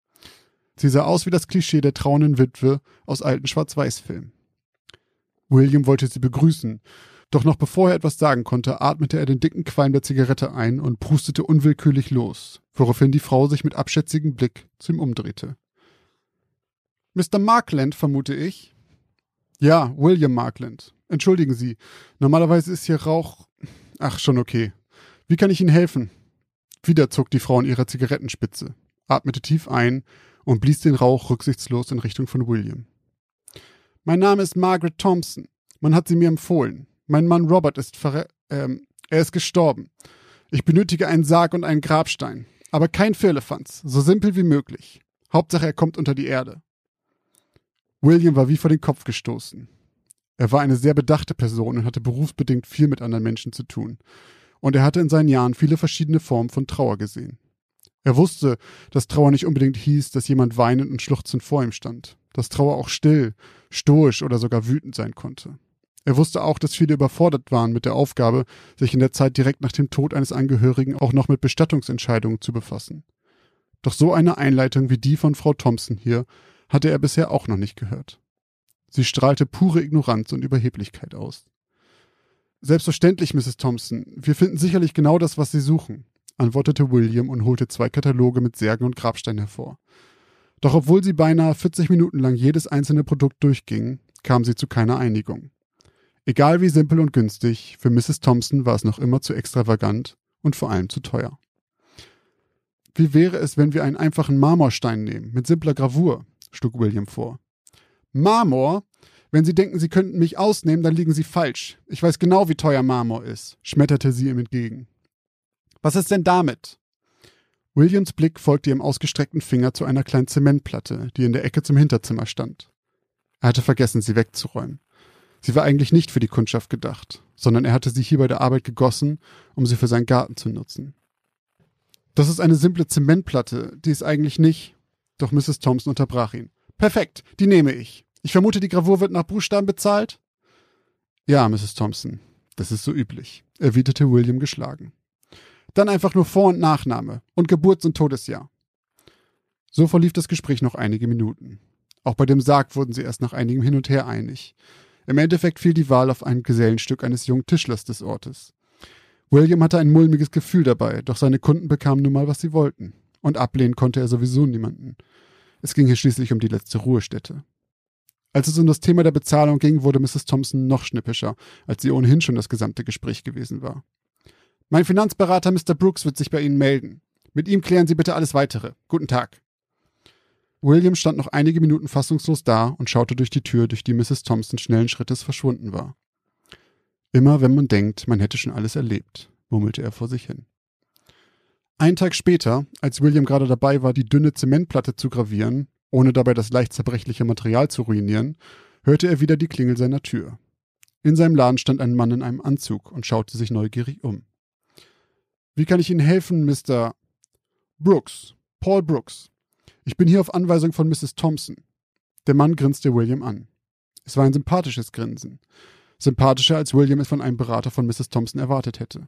Sie sah aus wie das Klischee der trauernden Witwe aus alten Schwarz-Weiß-Filmen. William wollte sie begrüßen, doch noch bevor er etwas sagen konnte, atmete er den dicken Qualm der Zigarette ein und prustete unwillkürlich los, woraufhin die Frau sich mit abschätzigem Blick zu ihm umdrehte. »Mister Markland, vermute ich?« »Ja, William Markland. Entschuldigen Sie, normalerweise ist hier Rauch...« »Ach, schon okay. Wie kann ich Ihnen helfen?« Wieder zog die Frau an ihrer Zigarettenspitze, atmete tief ein und blies den Rauch rücksichtslos in Richtung von William. »Mein Name ist Margaret Thompson. Man hat sie mir empfohlen. Mein Mann Robert ist verre... Ähm, er ist gestorben. Ich benötige einen Sarg und einen Grabstein. Aber kein Firlefanz, so simpel wie möglich. Hauptsache, er kommt unter die Erde.« William war wie vor den Kopf gestoßen. Er war eine sehr bedachte Person und hatte berufsbedingt viel mit anderen Menschen zu tun. Und er hatte in seinen Jahren viele verschiedene Formen von Trauer gesehen. Er wusste, dass Trauer nicht unbedingt hieß, dass jemand weinend und schluchzend vor ihm stand. Dass Trauer auch still, stoisch oder sogar wütend sein konnte. Er wusste auch, dass viele überfordert waren mit der Aufgabe, sich in der Zeit direkt nach dem Tod eines Angehörigen auch noch mit Bestattungsentscheidungen zu befassen. Doch so eine Einleitung wie die von Frau Thompson hier hatte er bisher auch noch nicht gehört. Sie strahlte pure Ignoranz und Überheblichkeit aus. »Selbstverständlich, Misses Thompson. Wir finden sicherlich genau das, was Sie suchen«, antwortete William und holte zwei Kataloge mit Särgen und Grabsteinen hervor. Doch obwohl sie beinahe vierzig Minuten lang jedes einzelne Produkt durchgingen, kam sie zu keiner Einigung. Egal wie simpel und günstig, für Misses Thompson war es noch immer zu extravagant und vor allem zu teuer. »Wie wäre es, wenn wir einen einfachen Marmorstein nehmen, mit simpler Gravur?«, schlug William vor. »Marmor? Wenn Sie denken, Sie könnten mich ausnehmen, dann liegen Sie falsch. Ich weiß genau, wie teuer Marmor ist«, schmetterte sie ihm entgegen. Was ist denn damit? Williams Blick folgte ihrem ausgestreckten Finger zu einer kleinen Zementplatte, die in der Ecke zum Hinterzimmer stand. Er hatte vergessen, sie wegzuräumen. Sie war eigentlich nicht für die Kundschaft gedacht, sondern er hatte sie hier bei der Arbeit gegossen, um sie für seinen Garten zu nutzen. Das ist eine simple Zementplatte, die ist eigentlich nicht. Doch Misses Thompson unterbrach ihn. Perfekt, die nehme ich. Ich vermute, die Gravur wird nach Buchstaben bezahlt? Ja, Misses Thompson, das ist so üblich, erwiderte William geschlagen. Dann einfach nur Vor- und Nachname und Geburts- und Todesjahr. So verlief das Gespräch noch einige Minuten. Auch bei dem Sarg wurden sie erst nach einigem Hin und Her einig. Im Endeffekt fiel die Wahl auf ein Gesellenstück eines jungen Tischlers des Ortes. William hatte ein mulmiges Gefühl dabei, doch seine Kunden bekamen nun mal, was sie wollten. Und ablehnen konnte er sowieso niemanden. Es ging hier schließlich um die letzte Ruhestätte. Als es um das Thema der Bezahlung ging, wurde Misses Thompson noch schnippischer, als sie ohnehin schon das gesamte Gespräch gewesen war. Mein Finanzberater Mister Brooks wird sich bei Ihnen melden. Mit ihm klären Sie bitte alles Weitere. Guten Tag. William stand noch einige Minuten fassungslos da und schaute durch die Tür, durch die Misses Thompson schnellen Schrittes verschwunden war. Immer wenn man denkt, man hätte schon alles erlebt, murmelte er vor sich hin. Einen Tag später, als William gerade dabei war, die dünne Zementplatte zu gravieren, ohne dabei das leicht zerbrechliche Material zu ruinieren, hörte er wieder die Klingel seiner Tür. In seinem Laden stand ein Mann in einem Anzug und schaute sich neugierig um. »Wie kann ich Ihnen helfen, Mister Brooks, Paul Brooks? Ich bin hier auf Anweisung von Misses Thompson.« Der Mann grinste William an. Es war ein sympathisches Grinsen. Sympathischer, als William es von einem Berater von Misses Thompson erwartet hätte.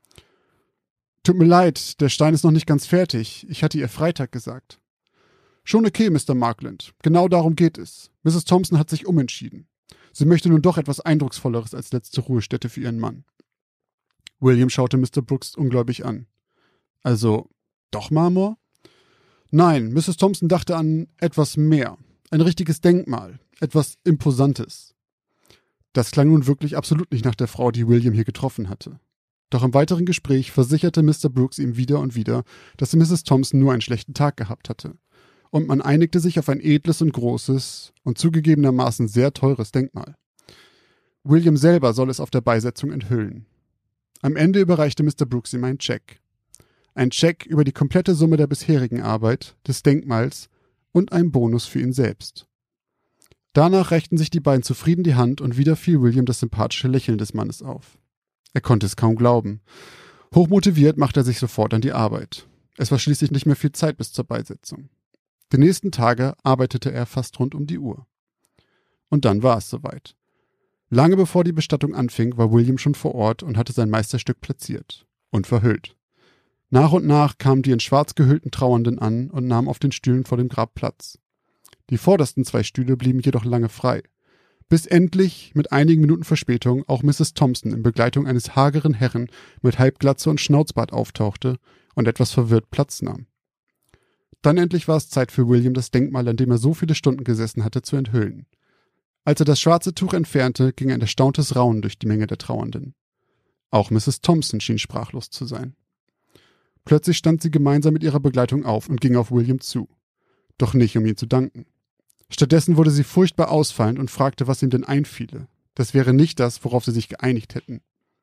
»Tut mir leid, der Stein ist noch nicht ganz fertig. Ich hatte ihr Freitag gesagt.« »Schon okay, Mister Markland. Genau darum geht es. Misses Thompson hat sich umentschieden. Sie möchte nun doch etwas Eindrucksvolleres als letzte Ruhestätte für ihren Mann.« William schaute Mister Brooks ungläubig an. »Also, doch Marmor?« »Nein, Misses Thompson dachte an etwas mehr. Ein richtiges Denkmal. Etwas Imposantes.« Das klang nun wirklich absolut nicht nach der Frau, die William hier getroffen hatte. Doch im weiteren Gespräch versicherte Mister Brooks ihm wieder und wieder, dass Misses Thompson nur einen schlechten Tag gehabt hatte. Und man einigte sich auf ein edles und großes und zugegebenermaßen sehr teures Denkmal. William selber soll es auf der Beisetzung enthüllen. Am Ende überreichte Mister Brooks ihm einen Scheck. Ein Scheck über die komplette Summe der bisherigen Arbeit, des Denkmals und einen Bonus für ihn selbst. Danach reichten sich die beiden zufrieden die Hand und wieder fiel William das sympathische Lächeln des Mannes auf. Er konnte es kaum glauben. Hochmotiviert machte er sich sofort an die Arbeit. Es war schließlich nicht mehr viel Zeit bis zur Beisetzung. Die nächsten Tage arbeitete er fast rund um die Uhr. Und dann war es soweit. Lange bevor die Bestattung anfing, war William schon vor Ort und hatte sein Meisterstück platziert und verhüllt. Nach und nach kamen die in schwarz gehüllten Trauernden an und nahmen auf den Stühlen vor dem Grab Platz. Die vordersten zwei Stühle blieben jedoch lange frei, bis endlich, mit einigen Minuten Verspätung, auch Misses Thompson in Begleitung eines hageren Herren mit Halbglatze und Schnauzbart auftauchte und etwas verwirrt Platz nahm. Dann endlich war es Zeit für William, das Denkmal, an dem er so viele Stunden gesessen hatte, zu enthüllen. Als er das schwarze Tuch entfernte, ging ein erstauntes Raunen durch die Menge der Trauernden. Auch Misses Thompson schien sprachlos zu sein. Plötzlich stand sie gemeinsam mit ihrer Begleitung auf und ging auf William zu. Doch nicht, um ihm zu danken. Stattdessen wurde sie furchtbar ausfallend und fragte, was ihm denn einfiele. Das wäre nicht das, worauf sie sich geeinigt hätten.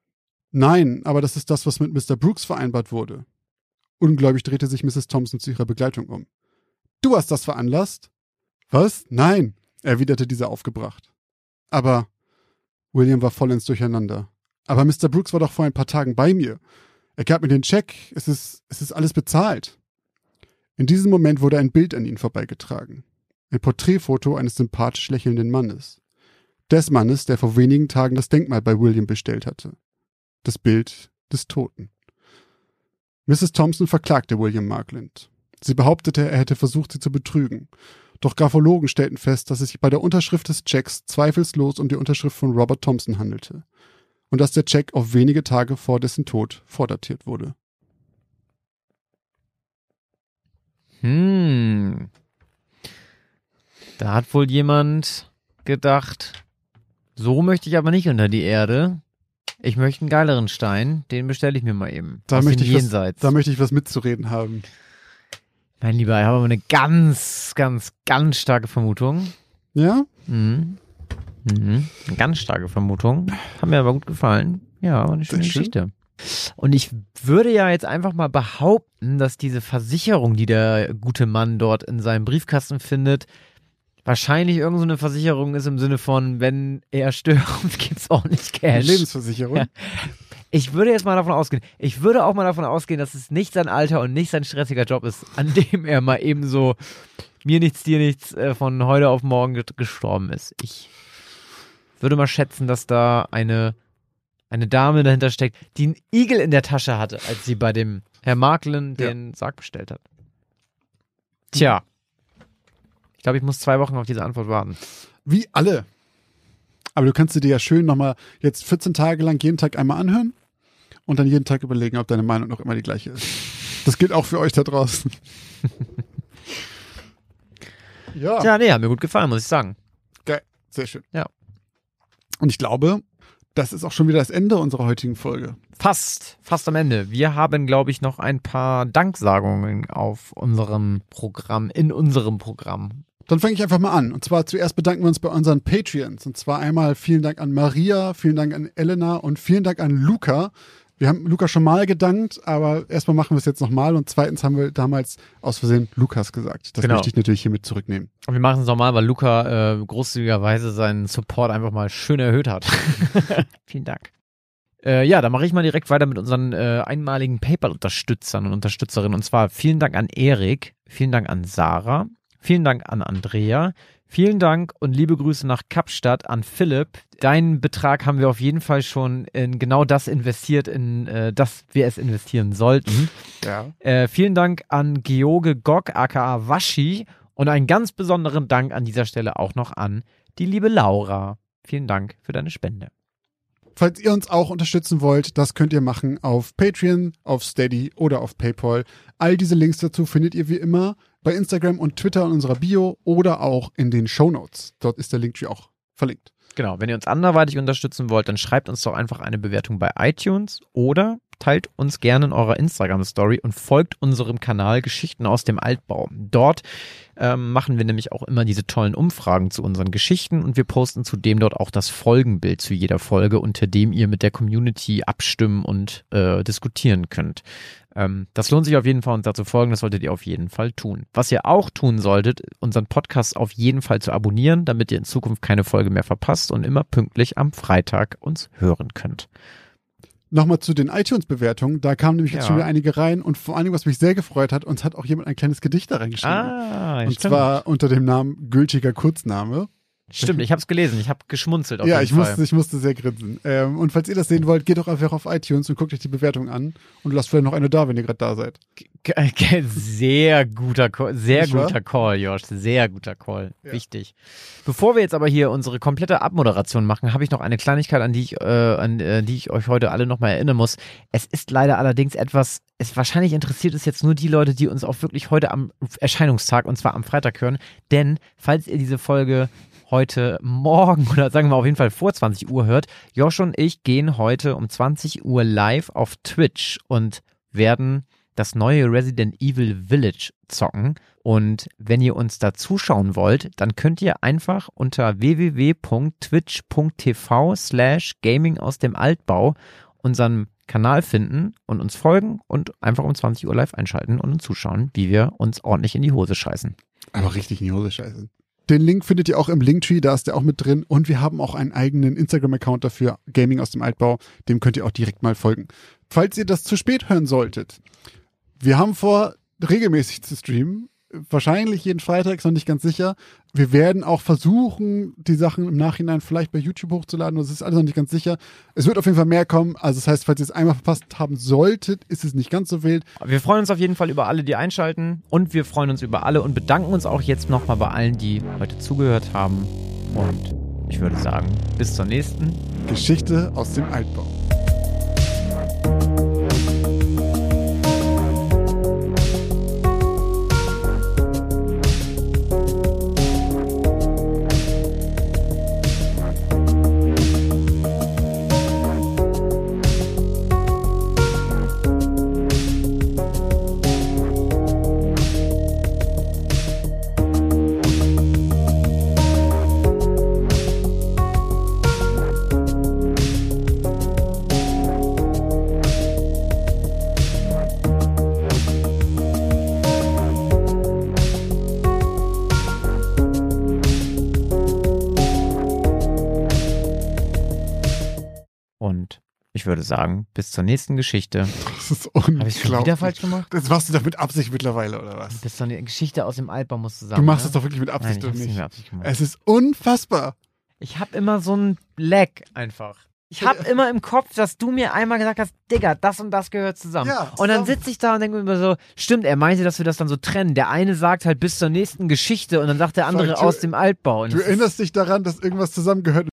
Nein, aber das ist das, was mit Mister Brooks vereinbart wurde. Ungläubig drehte sich Misses Thompson zu ihrer Begleitung um. Du hast das veranlasst? Was? Nein, erwiderte dieser aufgebracht. Aber William war vollends durcheinander. Aber Mister Brooks war doch vor ein paar Tagen bei mir. Er gab mir den Scheck. Es ist, es ist alles bezahlt. In diesem Moment wurde ein Bild an ihn vorbeigetragen. Ein Porträtfoto eines sympathisch lächelnden Mannes. Des Mannes, der vor wenigen Tagen das Denkmal bei William bestellt hatte. Das Bild des Toten. Misses Thompson verklagte William Markland. Sie behauptete, er hätte versucht, sie zu betrügen. Doch Graphologen stellten fest, dass es sich bei der Unterschrift des Checks zweifellos um die Unterschrift von Robert Thompson handelte. Und dass der Check auf wenige Tage vor dessen Tod vordatiert wurde. Hm. Da hat wohl jemand gedacht, so möchte ich aber nicht unter die Erde. Ich möchte einen geileren Stein, den bestelle ich mir mal eben. Da möchte, ich was, da möchte ich was mitzureden haben. Mein Lieber, ich habe aber eine ganz, ganz, ganz starke Vermutung. Ja? Mhm. Mhm. Eine ganz starke Vermutung. Hat mir aber gut gefallen. Ja, aber eine schöne Geschichte. Und ich würde ja jetzt einfach mal behaupten, dass diese Versicherung, die der gute Mann dort in seinem Briefkasten findet, wahrscheinlich irgend so eine Versicherung ist im Sinne von, wenn er stirbt, gibt's auch nicht Cash. Lebensversicherung. Ja. Ich würde jetzt mal davon ausgehen, ich würde auch mal davon ausgehen, dass es nicht sein Alter und nicht sein stressiger Job ist, an dem er mal eben so mir nichts, dir nichts äh, von heute auf morgen ge- gestorben ist. Ich würde mal schätzen, dass da eine, eine Dame dahinter steckt, die einen Igel in der Tasche hatte, als sie bei dem Herr Marklen den ja. Sarg bestellt hat. Tja. Ich glaube, ich muss zwei Wochen auf diese Antwort warten. Wie alle. Aber du kannst sie dir ja schön nochmal jetzt vierzehn Tage lang jeden Tag einmal anhören und dann jeden Tag überlegen, ob deine Meinung noch immer die gleiche ist. Das gilt auch für euch da draußen. Ja. Ja, nee, hat mir gut gefallen, muss ich sagen. Geil, sehr schön. Ja. Und ich glaube, das ist auch schon wieder das Ende unserer heutigen Folge. Fast, fast am Ende. Wir haben, glaube ich, noch ein paar Danksagungen auf unserem Programm, in unserem Programm. Dann fange ich einfach mal an. Und zwar zuerst bedanken wir uns bei unseren Patreons. Und zwar einmal vielen Dank an Maria, vielen Dank an Elena und vielen Dank an Luca. Wir haben Luca schon mal gedankt, aber erstmal machen wir es jetzt nochmal. Und zweitens haben wir damals aus Versehen Lukas gesagt. Das genau. möchte ich natürlich hiermit zurücknehmen. Und wir machen es nochmal, weil Luca äh, großzügigerweise seinen Support einfach mal schön erhöht hat. Vielen Dank. Äh, ja, dann mache ich mal direkt weiter mit unseren äh, einmaligen PayPal-Unterstützern und Unterstützerinnen. Und zwar vielen Dank an Erik, vielen Dank an Sarah, vielen Dank an Andrea, vielen Dank und liebe Grüße nach Kapstadt an Philipp. Deinen Betrag haben wir auf jeden Fall schon in genau das investiert, in äh, das wir es investieren sollten. Ja. Äh, vielen Dank an George Gog, aka Waschi, und einen ganz besonderen Dank an dieser Stelle auch noch an die liebe Laura. Vielen Dank für deine Spende. Falls ihr uns auch unterstützen wollt, das könnt ihr machen auf Patreon, auf Steady oder auf PayPal. All diese Links dazu findet ihr wie immer bei Instagram und Twitter in unserer Bio oder auch in den Shownotes. Dort ist der Linktree auch verlinkt. Genau, wenn ihr uns anderweitig unterstützen wollt, dann schreibt uns doch einfach eine Bewertung bei iTunes oder teilt uns gerne in eurer Instagram-Story und folgt unserem Kanal Geschichten aus dem Altbau. Dort ähm, machen wir nämlich auch immer diese tollen Umfragen zu unseren Geschichten und wir posten zudem dort auch das Folgenbild zu jeder Folge, unter dem ihr mit der Community abstimmen und äh, diskutieren könnt. Ähm, das lohnt sich auf jeden Fall, uns da zu folgen, das solltet ihr auf jeden Fall tun. Was ihr auch tun solltet, unseren Podcast auf jeden Fall zu abonnieren, damit ihr in Zukunft keine Folge mehr verpasst und immer pünktlich am Freitag uns hören könnt. Nochmal zu den iTunes-Bewertungen. Da kamen nämlich jetzt Ja. schon wieder einige rein. Und vor allem, was mich sehr gefreut hat, uns hat auch jemand ein kleines Gedicht da reingeschrieben. Ah, und stimmt. zwar unter dem Namen gültiger Kurzname. Stimmt, ich habe es gelesen, ich habe geschmunzelt auf Ja, jeden ich Fall. musste, ich musste sehr grinsen. Ähm, und falls ihr das sehen wollt, geht doch einfach auf iTunes und guckt euch die Bewertung an. Und lasst vielleicht noch eine da, wenn ihr gerade da seid. G- g- Sehr guter Call, sehr Nicht wahr? guter Call, Josh, sehr guter Call, Ja. wichtig. Bevor wir jetzt aber hier unsere komplette Abmoderation machen, habe ich noch eine Kleinigkeit, an die ich, äh, an äh, die ich euch heute alle nochmal erinnern muss. Es ist leider allerdings etwas, es wahrscheinlich interessiert es jetzt nur die Leute, die uns auch wirklich heute am Erscheinungstag, und zwar am Freitag hören, denn falls ihr diese Folge heute Morgen oder sagen wir auf jeden Fall vor zwanzig Uhr hört, Josh und ich gehen heute um zwanzig Uhr live auf Twitch und werden das neue Resident Evil Village zocken. Und wenn ihr uns da zuschauen wollt, dann könnt ihr einfach unter w w w punkt twitch punkt t v slash gaming aus dem Altbau unseren Kanal finden und uns folgen und einfach um zwanzig Uhr live einschalten und uns zuschauen, wie wir uns ordentlich in die Hose scheißen. Aber richtig in die Hose scheißen. Den Link findet ihr auch im Linktree, da ist der auch mit drin. Und wir haben auch einen eigenen Instagram-Account dafür, Gaming aus dem Altbau. Dem könnt ihr auch direkt mal folgen. Falls ihr das zu spät hören solltet, wir haben vor, regelmäßig zu streamen. Wahrscheinlich jeden Freitag, ist noch nicht ganz sicher. Wir werden auch versuchen, die Sachen im Nachhinein vielleicht bei YouTube hochzuladen. Das ist alles noch nicht ganz sicher. Es wird auf jeden Fall mehr kommen. Also das heißt, falls ihr es einmal verpasst haben solltet, ist es nicht ganz so wild. Wir freuen uns auf jeden Fall über alle, die einschalten, und wir freuen uns über alle und bedanken uns auch jetzt nochmal bei allen, die heute zugehört haben. Und ich würde sagen, bis zur nächsten Geschichte aus dem Altbau. Ich würde sagen, bis zur nächsten Geschichte. Das ist Habe ich schon wieder unglaublich. falsch gemacht? Das machst du doch mit Absicht mittlerweile, oder was? Bis zur nächsten Geschichte aus dem Altbau musst du sagen. Du machst ne? es doch wirklich mit Nein, Absicht, ich oder hab's nicht nicht? mit Absicht gemacht. Es ist unfassbar. Ich habe immer so ein Lag einfach. Ich habe immer im Kopf, dass du mir einmal gesagt hast, Digga, das und das gehört zusammen. Ja, und dann zusammen. sitze ich da und denke mir immer so, stimmt, er meinte, dass wir das dann so trennen. Der eine sagt halt bis zur nächsten Geschichte und dann sagt der andere Fuck, du- aus dem Altbau. Und Du das ist- erinnerst dich daran, dass irgendwas zusammengehört